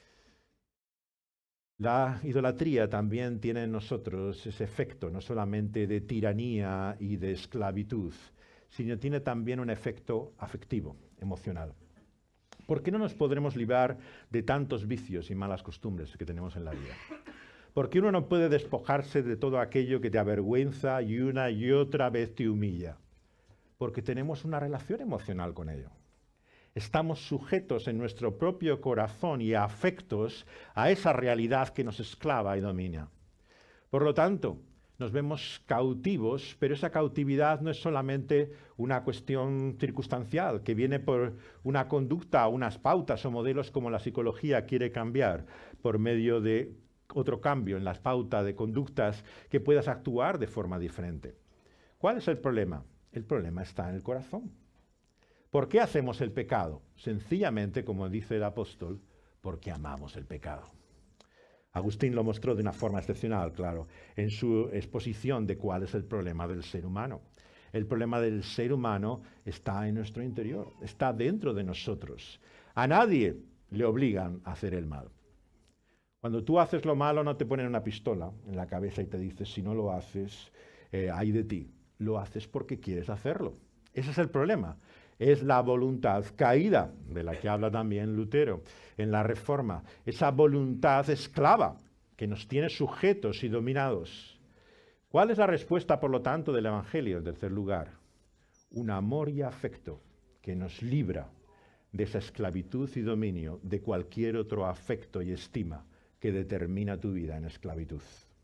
La idolatría también tiene en nosotros ese efecto, no solamente de tiranía y de esclavitud, sino tiene también un efecto afectivo, emocional. ¿Por qué no nos podremos librar de tantos vicios y malas costumbres que tenemos en la vida? ¿Por qué uno no puede despojarse de todo aquello que te avergüenza y una y otra vez te humilla? Porque tenemos una relación emocional con ello. Estamos sujetos en nuestro propio corazón y afectos a esa realidad que nos esclava y domina. Por lo tanto, nos vemos cautivos, pero esa cautividad no es solamente una cuestión circunstancial, que viene por una conducta, unas pautas o modelos como la psicología quiere cambiar, por medio de otro cambio en las pautas de conductas que puedas actuar de forma diferente. ¿Cuál es el problema? El problema está en el corazón. ¿Por qué hacemos el pecado? Sencillamente, como dice el apóstol, porque amamos el pecado. Agustín lo mostró de una forma excepcional, claro, en su exposición de cuál es el problema del ser humano. El problema del ser humano está en nuestro interior, está dentro de nosotros. A nadie le obligan a hacer el mal. Cuando tú haces lo malo no te ponen una pistola en la cabeza y te dices, si no lo haces, ay de ti. Lo haces porque quieres hacerlo. Ese es el problema. Es la voluntad caída, de la que habla también Lutero en la Reforma. Esa voluntad esclava que nos tiene sujetos y dominados. ¿Cuál es la respuesta, por lo tanto, del Evangelio? En tercer lugar, un amor y afecto que nos libra de esa esclavitud y dominio de cualquier otro afecto y estima que determina tu vida en esclavitud.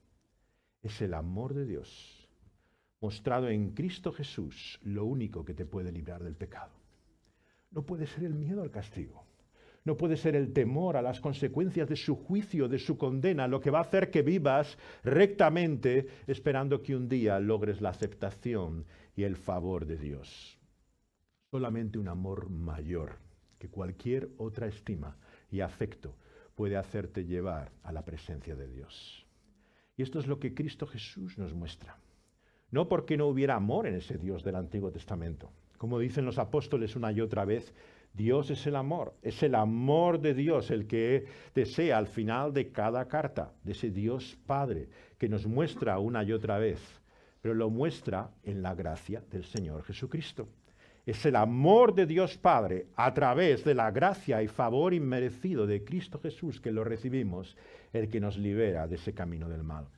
Es el amor de Dios mostrado en Cristo Jesús, lo único que te puede librar del pecado. No puede ser el miedo al castigo. No puede ser el temor a las consecuencias de su juicio, de su condena, lo que va a hacer que vivas rectamente, esperando que un día logres la aceptación y el favor de Dios. Solamente un amor mayor que cualquier otra estima y afecto puede hacerte llevar a la presencia de Dios. Y esto es lo que Cristo Jesús nos muestra. No porque no hubiera amor en ese Dios del Antiguo Testamento. Como dicen los apóstoles una y otra vez, Dios es el amor de Dios el que desea al final de cada carta, de ese Dios Padre, que nos muestra una y otra vez, pero lo muestra en la gracia del Señor Jesucristo. Es el amor de Dios Padre a través de la gracia y favor inmerecido de Cristo Jesús que lo recibimos, el que nos libera de ese camino del mal.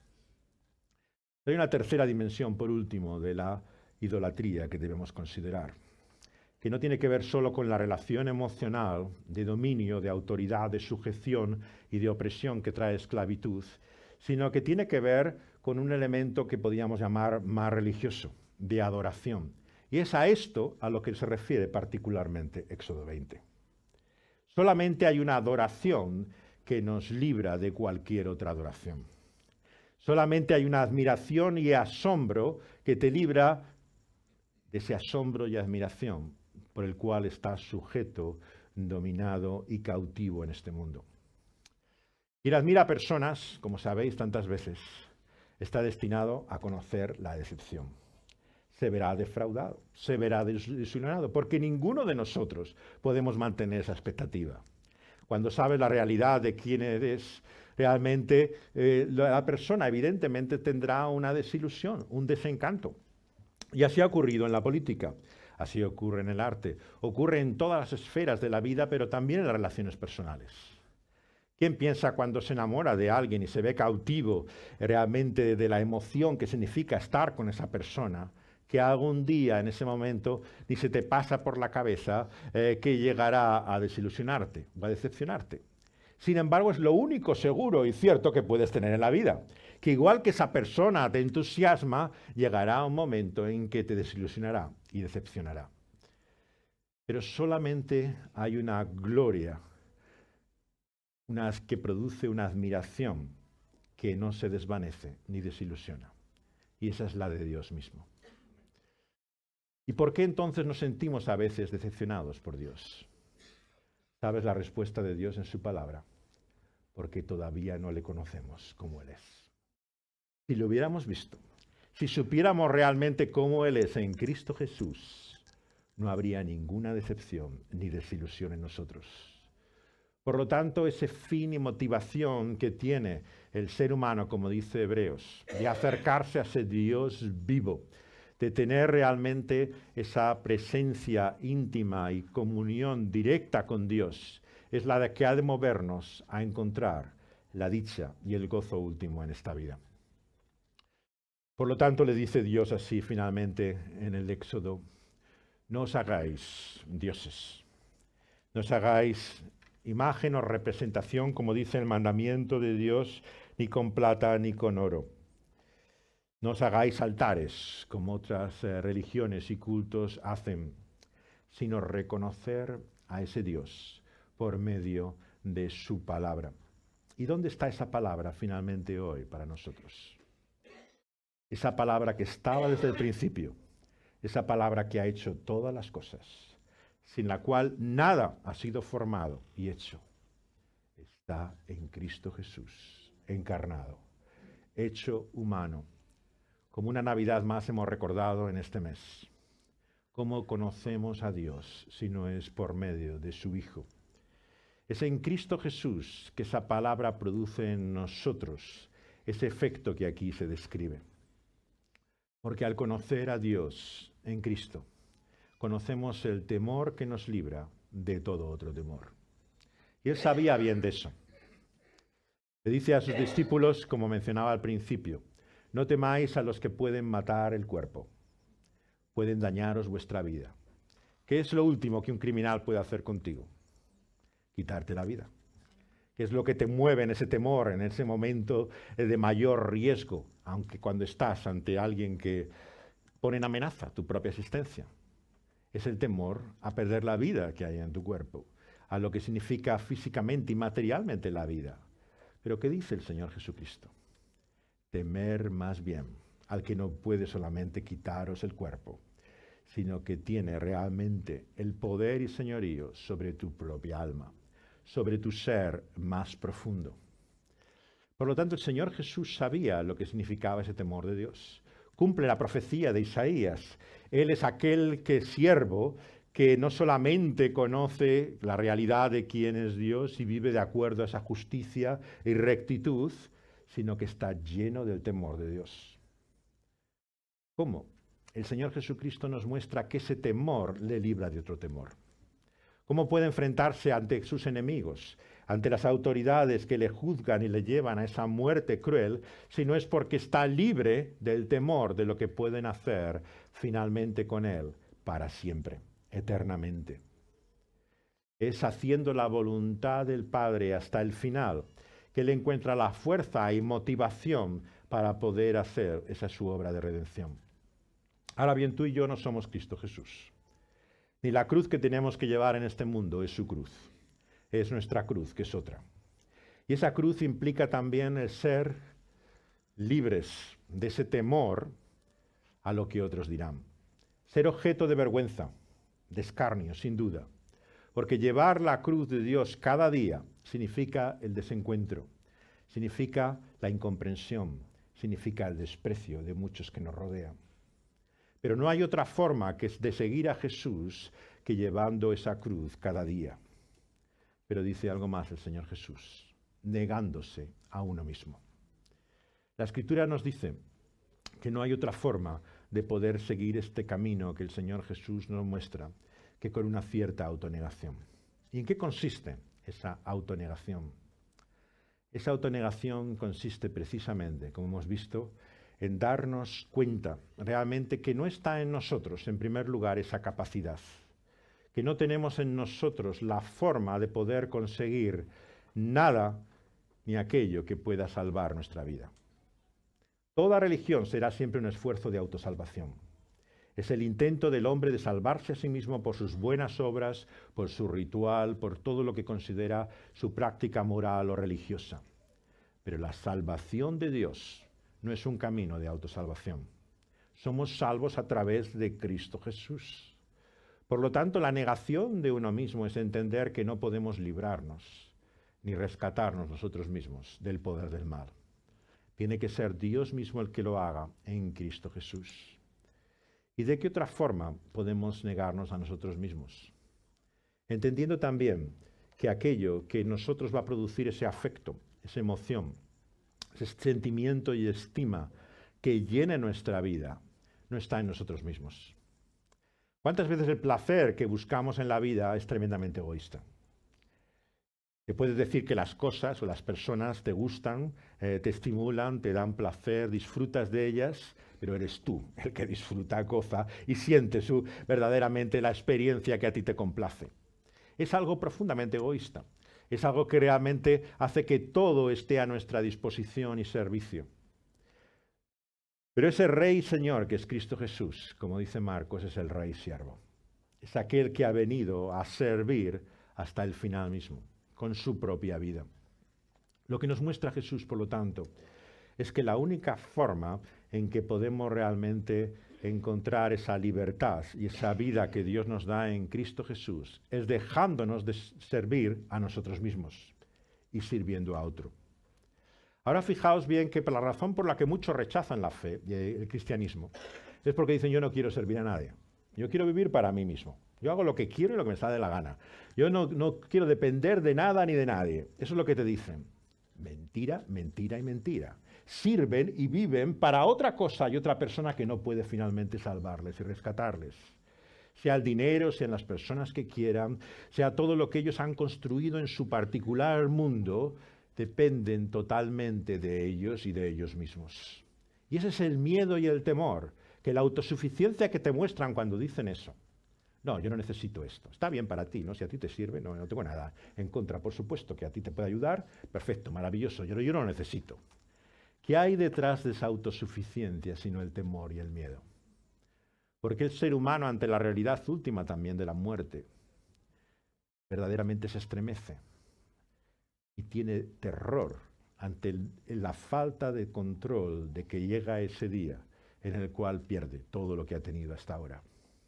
Hay una tercera dimensión, por último, de la idolatría que debemos considerar, que no tiene que ver solo con la relación emocional de dominio, de autoridad, de sujeción y de opresión que trae esclavitud, sino que tiene que ver con un elemento que podríamos llamar más religioso, de adoración. Y es a esto a lo que se refiere particularmente Éxodo 20. Solamente hay una adoración que nos libra de cualquier otra adoración. Solamente hay una admiración y asombro que te libra de ese asombro y admiración por el cual estás sujeto, dominado y cautivo en este mundo. Quien admira a personas, como sabéis tantas veces, está destinado a conocer la decepción. se verá defraudado, se verá desilusionado, porque ninguno de nosotros podemos mantener esa expectativa. Cuando sabes la realidad de quién eres, realmente la persona evidentemente tendrá una desilusión, un desencanto. Y así ha ocurrido en la política, así ocurre en el arte, ocurre en todas las esferas de la vida, pero también en las relaciones personales. ¿Quién piensa cuando se enamora de alguien y se ve cautivo realmente de la emoción que significa estar con esa persona, que algún día en ese momento ni se te pasa por la cabeza que llegará a desilusionarte o a decepcionarte? Sin embargo, es lo único seguro y cierto que puedes tener en la vida, que igual que esa persona te entusiasma, llegará un momento en que te desilusionará y decepcionará. Pero solamente hay una gloria, que produce una admiración que no se desvanece ni desilusiona. Y esa es la de Dios mismo. ¿Y por qué entonces nos sentimos a veces decepcionados por Dios? ¿Sabes la respuesta de Dios en su palabra? Porque todavía no le conocemos como Él es. Si lo hubiéramos visto, si supiéramos realmente cómo Él es en Cristo Jesús, no habría ninguna decepción ni desilusión en nosotros. Por lo tanto, ese fin y motivación que tiene el ser humano, como dice Hebreos, de acercarse a ese Dios vivo, de tener realmente esa presencia íntima y comunión directa con Dios, es la de que ha de movernos a encontrar la dicha y el gozo último en esta vida. Por lo tanto, le dice Dios así finalmente en el Éxodo: no os hagáis dioses, no os hagáis imagen o representación, como dice el mandamiento de Dios, ni con plata ni con oro. No os hagáis altares, como otras religiones y cultos hacen, sino reconocer a ese Dios por medio de su palabra. ¿Y dónde está esa palabra finalmente hoy para nosotros? Esa palabra que estaba desde el principio, esa palabra que ha hecho todas las cosas, sin la cual nada ha sido formado y hecho, está en Cristo Jesús, encarnado, hecho humano. Como una Navidad más hemos recordado en este mes. ¿Cómo conocemos a Dios si no es por medio de su Hijo? Es en Cristo Jesús que esa palabra produce en nosotros ese efecto que aquí se describe. Porque al conocer a Dios en Cristo, conocemos el temor que nos libra de todo otro temor. Y Él sabía bien de eso. Le dice a sus discípulos, como mencionaba al principio: no temáis a los que pueden matar el cuerpo, pueden dañaros vuestra vida. ¿Qué es lo último que un criminal puede hacer contigo? Quitarte la vida. ¿Qué es lo que te mueve en ese temor, en ese momento de mayor riesgo, aunque cuando estás ante alguien que pone en amenaza tu propia existencia? Es el temor a perder la vida que hay en tu cuerpo, a lo que significa físicamente y materialmente la vida. Pero ¿qué dice el Señor Jesucristo? Temer más bien al que no puede solamente quitaros el cuerpo, sino que tiene realmente el poder y señorío sobre tu propia alma, sobre tu ser más profundo. Por lo tanto, el Señor Jesús sabía lo que significaba ese temor de Dios. Cumple la profecía de Isaías. Él es aquel siervo que no solamente conoce la realidad de quién es Dios y vive de acuerdo a esa justicia y rectitud, sino que está lleno del temor de Dios. ¿Cómo? El Señor Jesucristo nos muestra que ese temor le libra de otro temor. ¿Cómo puede enfrentarse ante sus enemigos, ante las autoridades que le juzgan y le llevan a esa muerte cruel, si no es porque está libre del temor de lo que pueden hacer finalmente con él para siempre, eternamente? Es haciendo la voluntad del Padre hasta el final que él encuentra la fuerza y motivación para poder hacer esa su obra de redención. Ahora bien, tú y yo no somos Cristo Jesús. Ni la cruz que tenemos que llevar en este mundo es su cruz. Es nuestra cruz, que es otra. Y esa cruz implica también el ser libres de ese temor a lo que otros dirán. Ser objeto de vergüenza, de escarnio, sin duda. Porque llevar la cruz de Dios cada día significa el desencuentro, significa la incomprensión, significa el desprecio de muchos que nos rodean. Pero no hay otra forma de seguir a Jesús que llevando esa cruz cada día. Pero dice algo más el Señor Jesús, negándose a uno mismo. La Escritura nos dice que no hay otra forma de poder seguir este camino que el Señor Jesús nos muestra que con una cierta autonegación. ¿Y en qué consiste esa autonegación? Esa autonegación consiste precisamente, como hemos visto, en darnos cuenta realmente que no está en nosotros, en primer lugar, esa capacidad, que no tenemos en nosotros la forma de poder conseguir nada ni aquello que pueda salvar nuestra vida. Toda religión será siempre un esfuerzo de autosalvación. Es el intento del hombre de salvarse a sí mismo por sus buenas obras, por su ritual, por todo lo que considera su práctica moral o religiosa. Pero la salvación de Dios no es un camino de autosalvación. Somos salvos a través de Cristo Jesús. Por lo tanto, la negación de uno mismo es entender que no podemos librarnos ni rescatarnos nosotros mismos del poder del mal. Tiene que ser Dios mismo el que lo haga en Cristo Jesús. ¿Y de qué otra forma podemos negarnos a nosotros mismos? Entendiendo también que aquello que en nosotros va a producir ese afecto, esa emoción, ese sentimiento y estima que llene nuestra vida, no está en nosotros mismos. ¿Cuántas veces el placer que buscamos en la vida es tremendamente egoísta? Te puedes decir que las cosas o las personas te gustan, te estimulan, te dan placer, disfrutas de ellas, pero eres tú el que disfruta, goza y siente verdaderamente la experiencia que a ti te complace. Es algo profundamente egoísta. Es algo que realmente hace que todo esté a nuestra disposición y servicio. Pero ese Rey Señor que es Cristo Jesús, como dice Marcos, es el Rey siervo. Es aquel que ha venido a servir hasta el final mismo, con su propia vida. Lo que nos muestra Jesús, por lo tanto, es que la única forma en que podemos realmente encontrar esa libertad y esa vida que Dios nos da en Cristo Jesús es dejándonos de servir a nosotros mismos y sirviendo a otro. Ahora fijaos bien que la razón por la que muchos rechazan la fe y el cristianismo es porque dicen yo no quiero servir a nadie, yo quiero vivir para mí mismo, yo hago lo que quiero y lo que me sale de la gana, yo no quiero depender de nada ni de nadie. Eso es lo que te dicen. Mentira, mentira y mentira. Sirven y viven para otra cosa y otra persona que no puede finalmente salvarles y rescatarles. Sea el dinero, sean las personas que quieran, sea todo lo que ellos han construido en su particular mundo, dependen totalmente de ellos y de ellos mismos. Y ese es el miedo y el temor, que la autosuficiencia que te muestran cuando dicen eso. No, yo no necesito esto. Está bien para ti, ¿no? Si a ti te sirve, no tengo nada en contra. Por supuesto que a ti te puede ayudar. Perfecto, maravilloso. Yo no lo necesito. ¿Qué hay detrás de esa autosuficiencia sino el temor y el miedo? Porque el ser humano ante la realidad última también de la muerte verdaderamente se estremece y tiene terror ante la falta de control de que llega ese día en el cual pierde todo lo que ha tenido hasta ahora.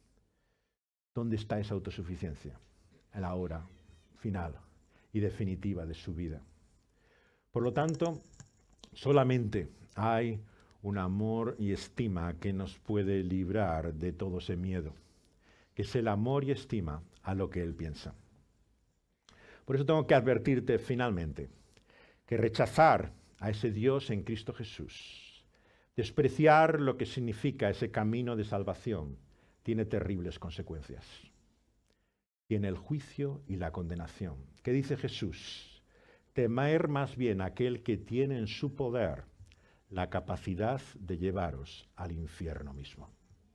¿Dónde está esa autosuficiencia? En la hora final y definitiva de su vida. Por lo tanto, solamente hay un amor y estima que nos puede librar de todo ese miedo, que es el amor y estima a lo que Él piensa. Por eso tengo que advertirte finalmente que rechazar a ese Dios en Cristo Jesús, despreciar lo que significa ese camino de salvación, tiene terribles consecuencias. Tiene el juicio y la condenación. ¿Qué dice Jesús? Temer más bien a aquel que tiene en su poder la capacidad de llevaros al infierno mismo.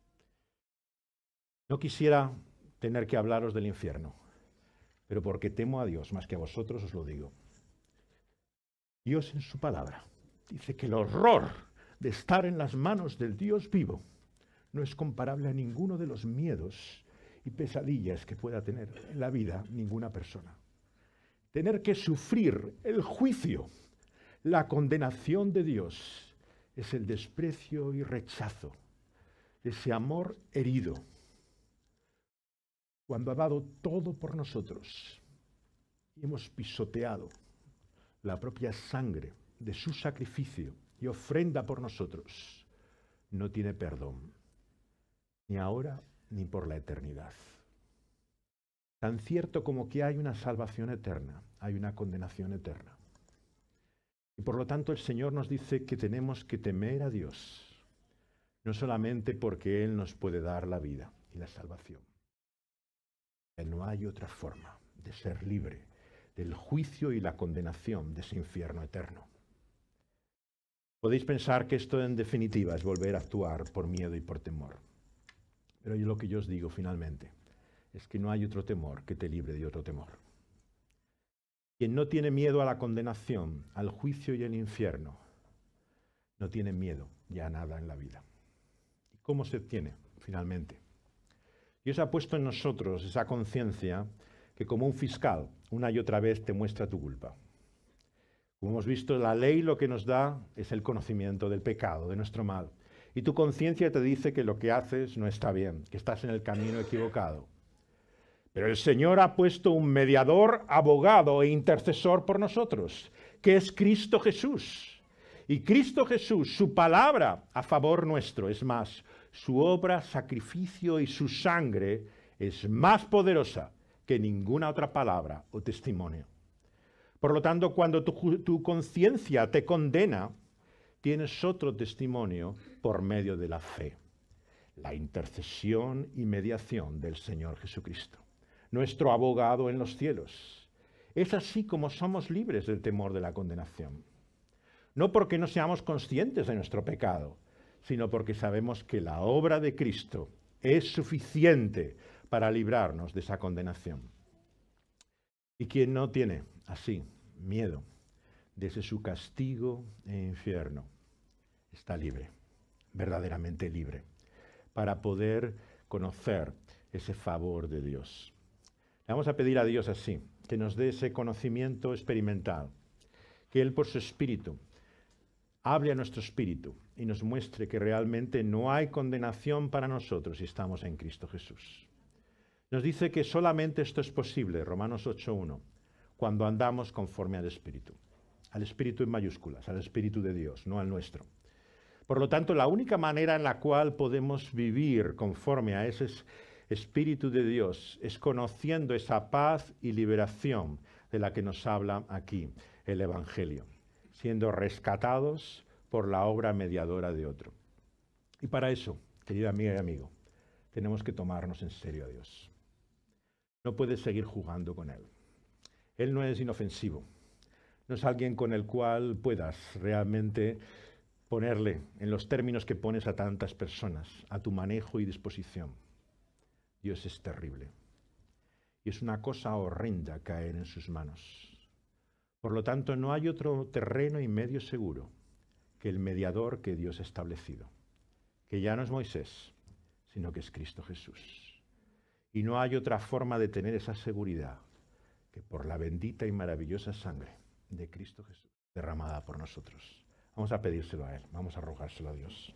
No quisiera tener que hablaros del infierno, pero porque temo a Dios más que a vosotros os lo digo. Dios en su palabra dice que el horror de estar en las manos del Dios vivo no es comparable a ninguno de los miedos y pesadillas que pueda tener en la vida ninguna persona. Tener que sufrir el juicio, la condenación de Dios, es el desprecio y rechazo de ese amor herido, cuando ha dado todo por nosotros y hemos pisoteado la propia sangre de su sacrificio y ofrenda por nosotros, no tiene perdón. ni ahora ni por la eternidad. Tan cierto como que hay una salvación eterna, hay una condenación eterna. Y por lo tanto el Señor nos dice que tenemos que temer a Dios, no solamente porque Él nos puede dar la vida y la salvación. No hay otra forma de ser libre del juicio y la condenación de ese infierno eterno. Podéis pensar que esto en definitiva es volver a actuar por miedo y por temor. Pero lo que yo os digo finalmente es que no hay otro temor que te libre de otro temor. Quien no tiene miedo a la condenación, al juicio y al infierno, no tiene miedo ya a nada en la vida. ¿Y cómo se obtiene finalmente? Dios ha puesto en nosotros esa conciencia que como un fiscal una y otra vez te muestra tu culpa. Como hemos visto, la ley lo que nos da es el conocimiento del pecado, de nuestro mal. Y tu conciencia te dice que lo que haces no está bien, que estás en el camino equivocado. Pero el Señor ha puesto un mediador, abogado e intercesor por nosotros, que es Cristo Jesús. Y Cristo Jesús, su palabra a favor nuestro, es más, su obra, sacrificio y su sangre es más poderosa que ninguna otra palabra o testimonio. Por lo tanto, cuando tu conciencia te condena, tienes otro testimonio por medio de la fe, la intercesión y mediación del Señor Jesucristo, nuestro abogado en los cielos. Es así como somos libres del temor de la condenación. No porque no seamos conscientes de nuestro pecado, sino porque sabemos que la obra de Cristo es suficiente para librarnos de esa condenación. Y quien no tiene así miedo de su castigo e infierno, está libre, verdaderamente libre, para poder conocer ese favor de Dios. Le vamos a pedir a Dios así, que nos dé ese conocimiento experimental, que Él por su Espíritu hable a nuestro espíritu y nos muestre que realmente no hay condenación para nosotros si estamos en Cristo Jesús. Nos dice que solamente esto es posible, Romanos 8:1, cuando andamos conforme al Espíritu en mayúsculas, al Espíritu de Dios, no al nuestro. Por lo tanto, la única manera en la cual podemos vivir conforme a ese Espíritu de Dios es conociendo esa paz y liberación de la que nos habla aquí el Evangelio, siendo rescatados por la obra mediadora de otro. Y para eso, querida amiga y amigo, tenemos que tomarnos en serio a Dios. No puedes seguir jugando con Él. Él no es inofensivo. No es alguien con el cual puedas realmente ponerle en los términos que pones a tantas personas, a tu manejo y disposición. Dios es terrible. Y es una cosa horrenda caer en sus manos. Por lo tanto, no hay otro terreno y medio seguro que el mediador que Dios ha establecido, que ya no es Moisés, sino que es Cristo Jesús. Y no hay otra forma de tener esa seguridad que por la bendita y maravillosa sangre de Cristo Jesús derramada por nosotros. Vamos a pedírselo a Él, vamos a rogárselo a Dios.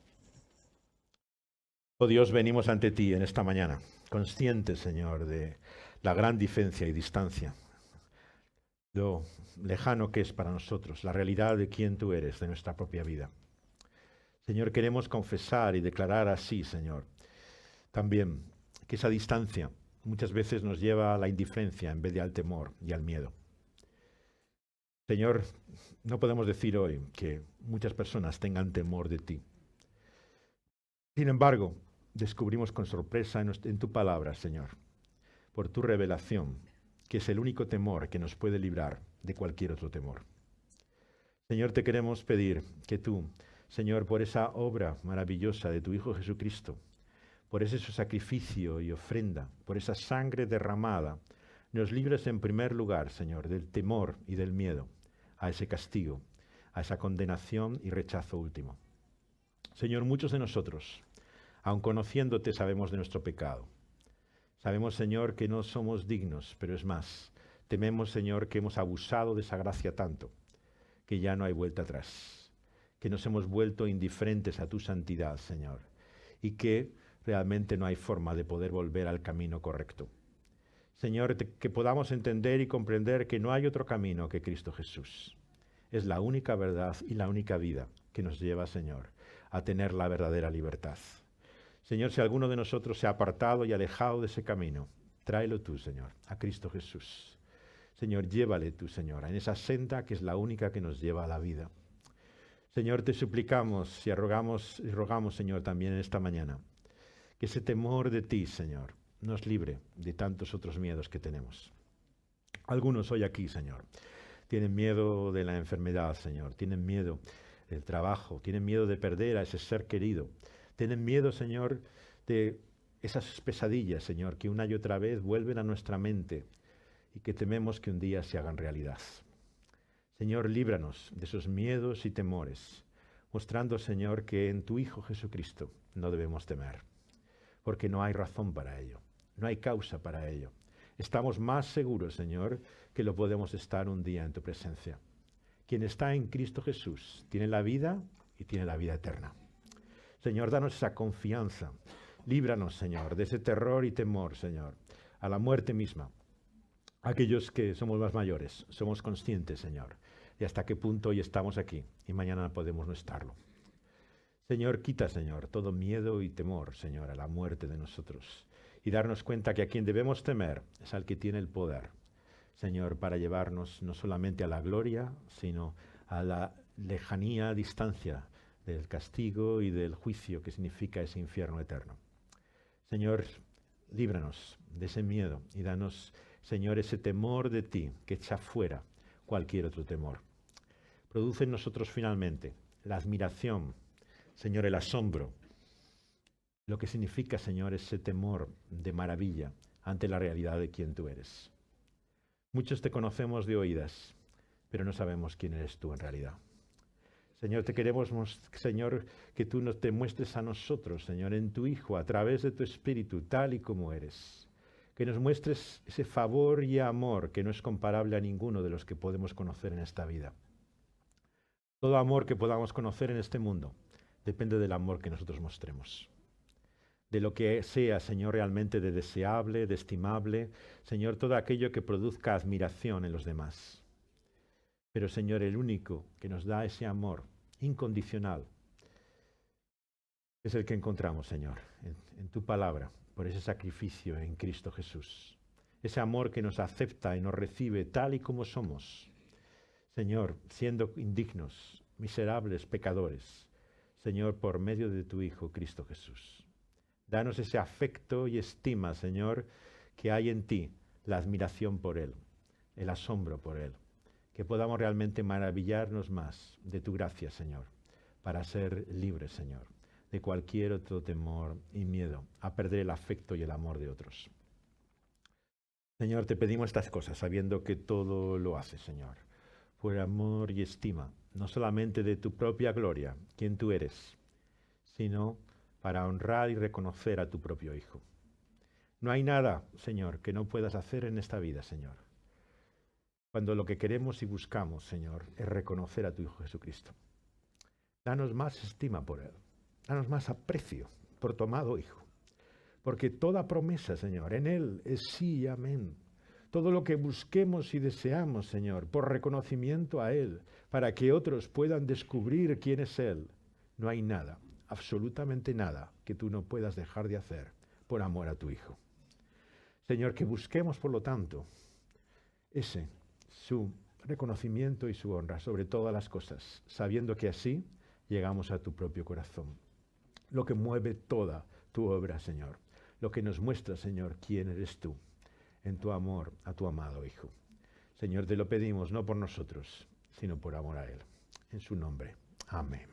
Oh Dios, venimos ante ti en esta mañana, conscientes, Señor, de la gran diferencia y distancia, lo lejano que es para nosotros, la realidad de quién tú eres, de nuestra propia vida. Señor, queremos confesar y declarar así, Señor, también que esa distancia muchas veces nos lleva a la indiferencia en vez de al temor y al miedo. Señor, no podemos decir hoy que muchas personas tengan temor de ti. Sin embargo, descubrimos con sorpresa en tu palabra, Señor, por tu revelación, que es el único temor que nos puede librar de cualquier otro temor. Señor, te queremos pedir que tú, Señor, por esa obra maravillosa de tu Hijo Jesucristo, por ese su sacrificio y ofrenda, por esa sangre derramada, nos libres en primer lugar, Señor, del temor y del miedo a ese castigo, a esa condenación y rechazo último. Señor, muchos de nosotros, aun conociéndote, sabemos de nuestro pecado. Sabemos, Señor, que no somos dignos, pero es más, tememos, Señor, que hemos abusado de esa gracia tanto, que ya no hay vuelta atrás, que nos hemos vuelto indiferentes a tu santidad, Señor, y que realmente no hay forma de poder volver al camino correcto. Señor, que podamos entender y comprender que no hay otro camino que Cristo Jesús. Es la única verdad y la única vida que nos lleva, Señor, a tener la verdadera libertad. Señor, si alguno de nosotros se ha apartado y alejado de ese camino, tráelo tú, Señor, a Cristo Jesús. Señor, llévale tú, Señor, en esa senda que es la única que nos lleva a la vida. Señor, te suplicamos y rogamos, Señor, también en esta mañana, que ese temor de ti, Señor, nos libre de tantos otros miedos que tenemos. Algunos hoy aquí, Señor, tienen miedo de la enfermedad, Señor, tienen miedo del trabajo, tienen miedo de perder a ese ser querido, tienen miedo, Señor, de esas pesadillas, Señor, que una y otra vez vuelven a nuestra mente y que tememos que un día se hagan realidad. Señor, líbranos de esos miedos y temores, mostrando, Señor, que en tu Hijo Jesucristo no debemos temer, porque no hay razón para ello, no hay causa para ello. Estamos más seguros, Señor, que lo podemos estar un día en tu presencia. Quien está en Cristo Jesús tiene la vida y tiene la vida eterna. Señor, danos esa confianza. Líbranos, Señor, de ese terror y temor, Señor, a la muerte misma. Aquellos que somos más mayores, somos conscientes, Señor, de hasta qué punto hoy estamos aquí y mañana podemos no estarlo. Señor, quita, Señor, todo miedo y temor, Señor, a la muerte de nosotros y darnos cuenta que a quien debemos temer es al que tiene el poder, Señor, para llevarnos no solamente a la gloria, sino a la lejanía, distancia del castigo y del juicio que significa ese infierno eterno. Señor, líbranos de ese miedo y danos, Señor, ese temor de ti que echa fuera cualquier otro temor. Produce en nosotros finalmente la admiración, Señor, el asombro, lo que significa, Señor, ese temor de maravilla ante la realidad de quién tú eres. Muchos te conocemos de oídas, pero no sabemos quién eres tú en realidad. Señor, te queremos, Señor, que tú te muestres a nosotros, Señor, en tu Hijo, a través de tu Espíritu, tal y como eres. Que nos muestres ese favor y amor que no es comparable a ninguno de los que podemos conocer en esta vida. Todo amor que podamos conocer en este mundo depende del amor que nosotros mostremos. De lo que sea, Señor, realmente de deseable, de estimable, Señor, todo aquello que produzca admiración en los demás. Pero, Señor, el único que nos da ese amor incondicional es el que encontramos, Señor, en tu palabra, por ese sacrificio en Cristo Jesús. Ese amor que nos acepta y nos recibe tal y como somos. Señor, siendo indignos, miserables, pecadores, Señor, por medio de tu Hijo, Cristo Jesús. Danos ese afecto y estima, Señor, que hay en ti, la admiración por Él, el asombro por Él. Que podamos realmente maravillarnos más de tu gracia, Señor, para ser libres, Señor, de cualquier otro temor y miedo a perder el afecto y el amor de otros. Señor, te pedimos estas cosas, sabiendo que todo lo haces, Señor, por amor y estima, no solamente de tu propia gloria, quien tú eres, sino para honrar y reconocer a tu propio Hijo. No hay nada, Señor, que no puedas hacer en esta vida, Señor, cuando lo que queremos y buscamos, Señor, es reconocer a tu Hijo Jesucristo. Danos más estima por Él, danos más aprecio por tu amado Hijo, porque toda promesa, Señor, en Él es sí y amén. Todo lo que busquemos y deseamos, Señor, por reconocimiento a Él, para que otros puedan descubrir quién es Él, no hay nada, absolutamente nada, que tú no puedas dejar de hacer por amor a tu Hijo. Señor, que busquemos, por lo tanto, su reconocimiento y su honra sobre todas las cosas, sabiendo que así llegamos a tu propio corazón. Lo que mueve toda tu obra, Señor. Lo que nos muestra, Señor, quién eres tú en tu amor a tu amado Hijo. Señor, te lo pedimos no por nosotros, sino por amor a Él. En su nombre. Amén.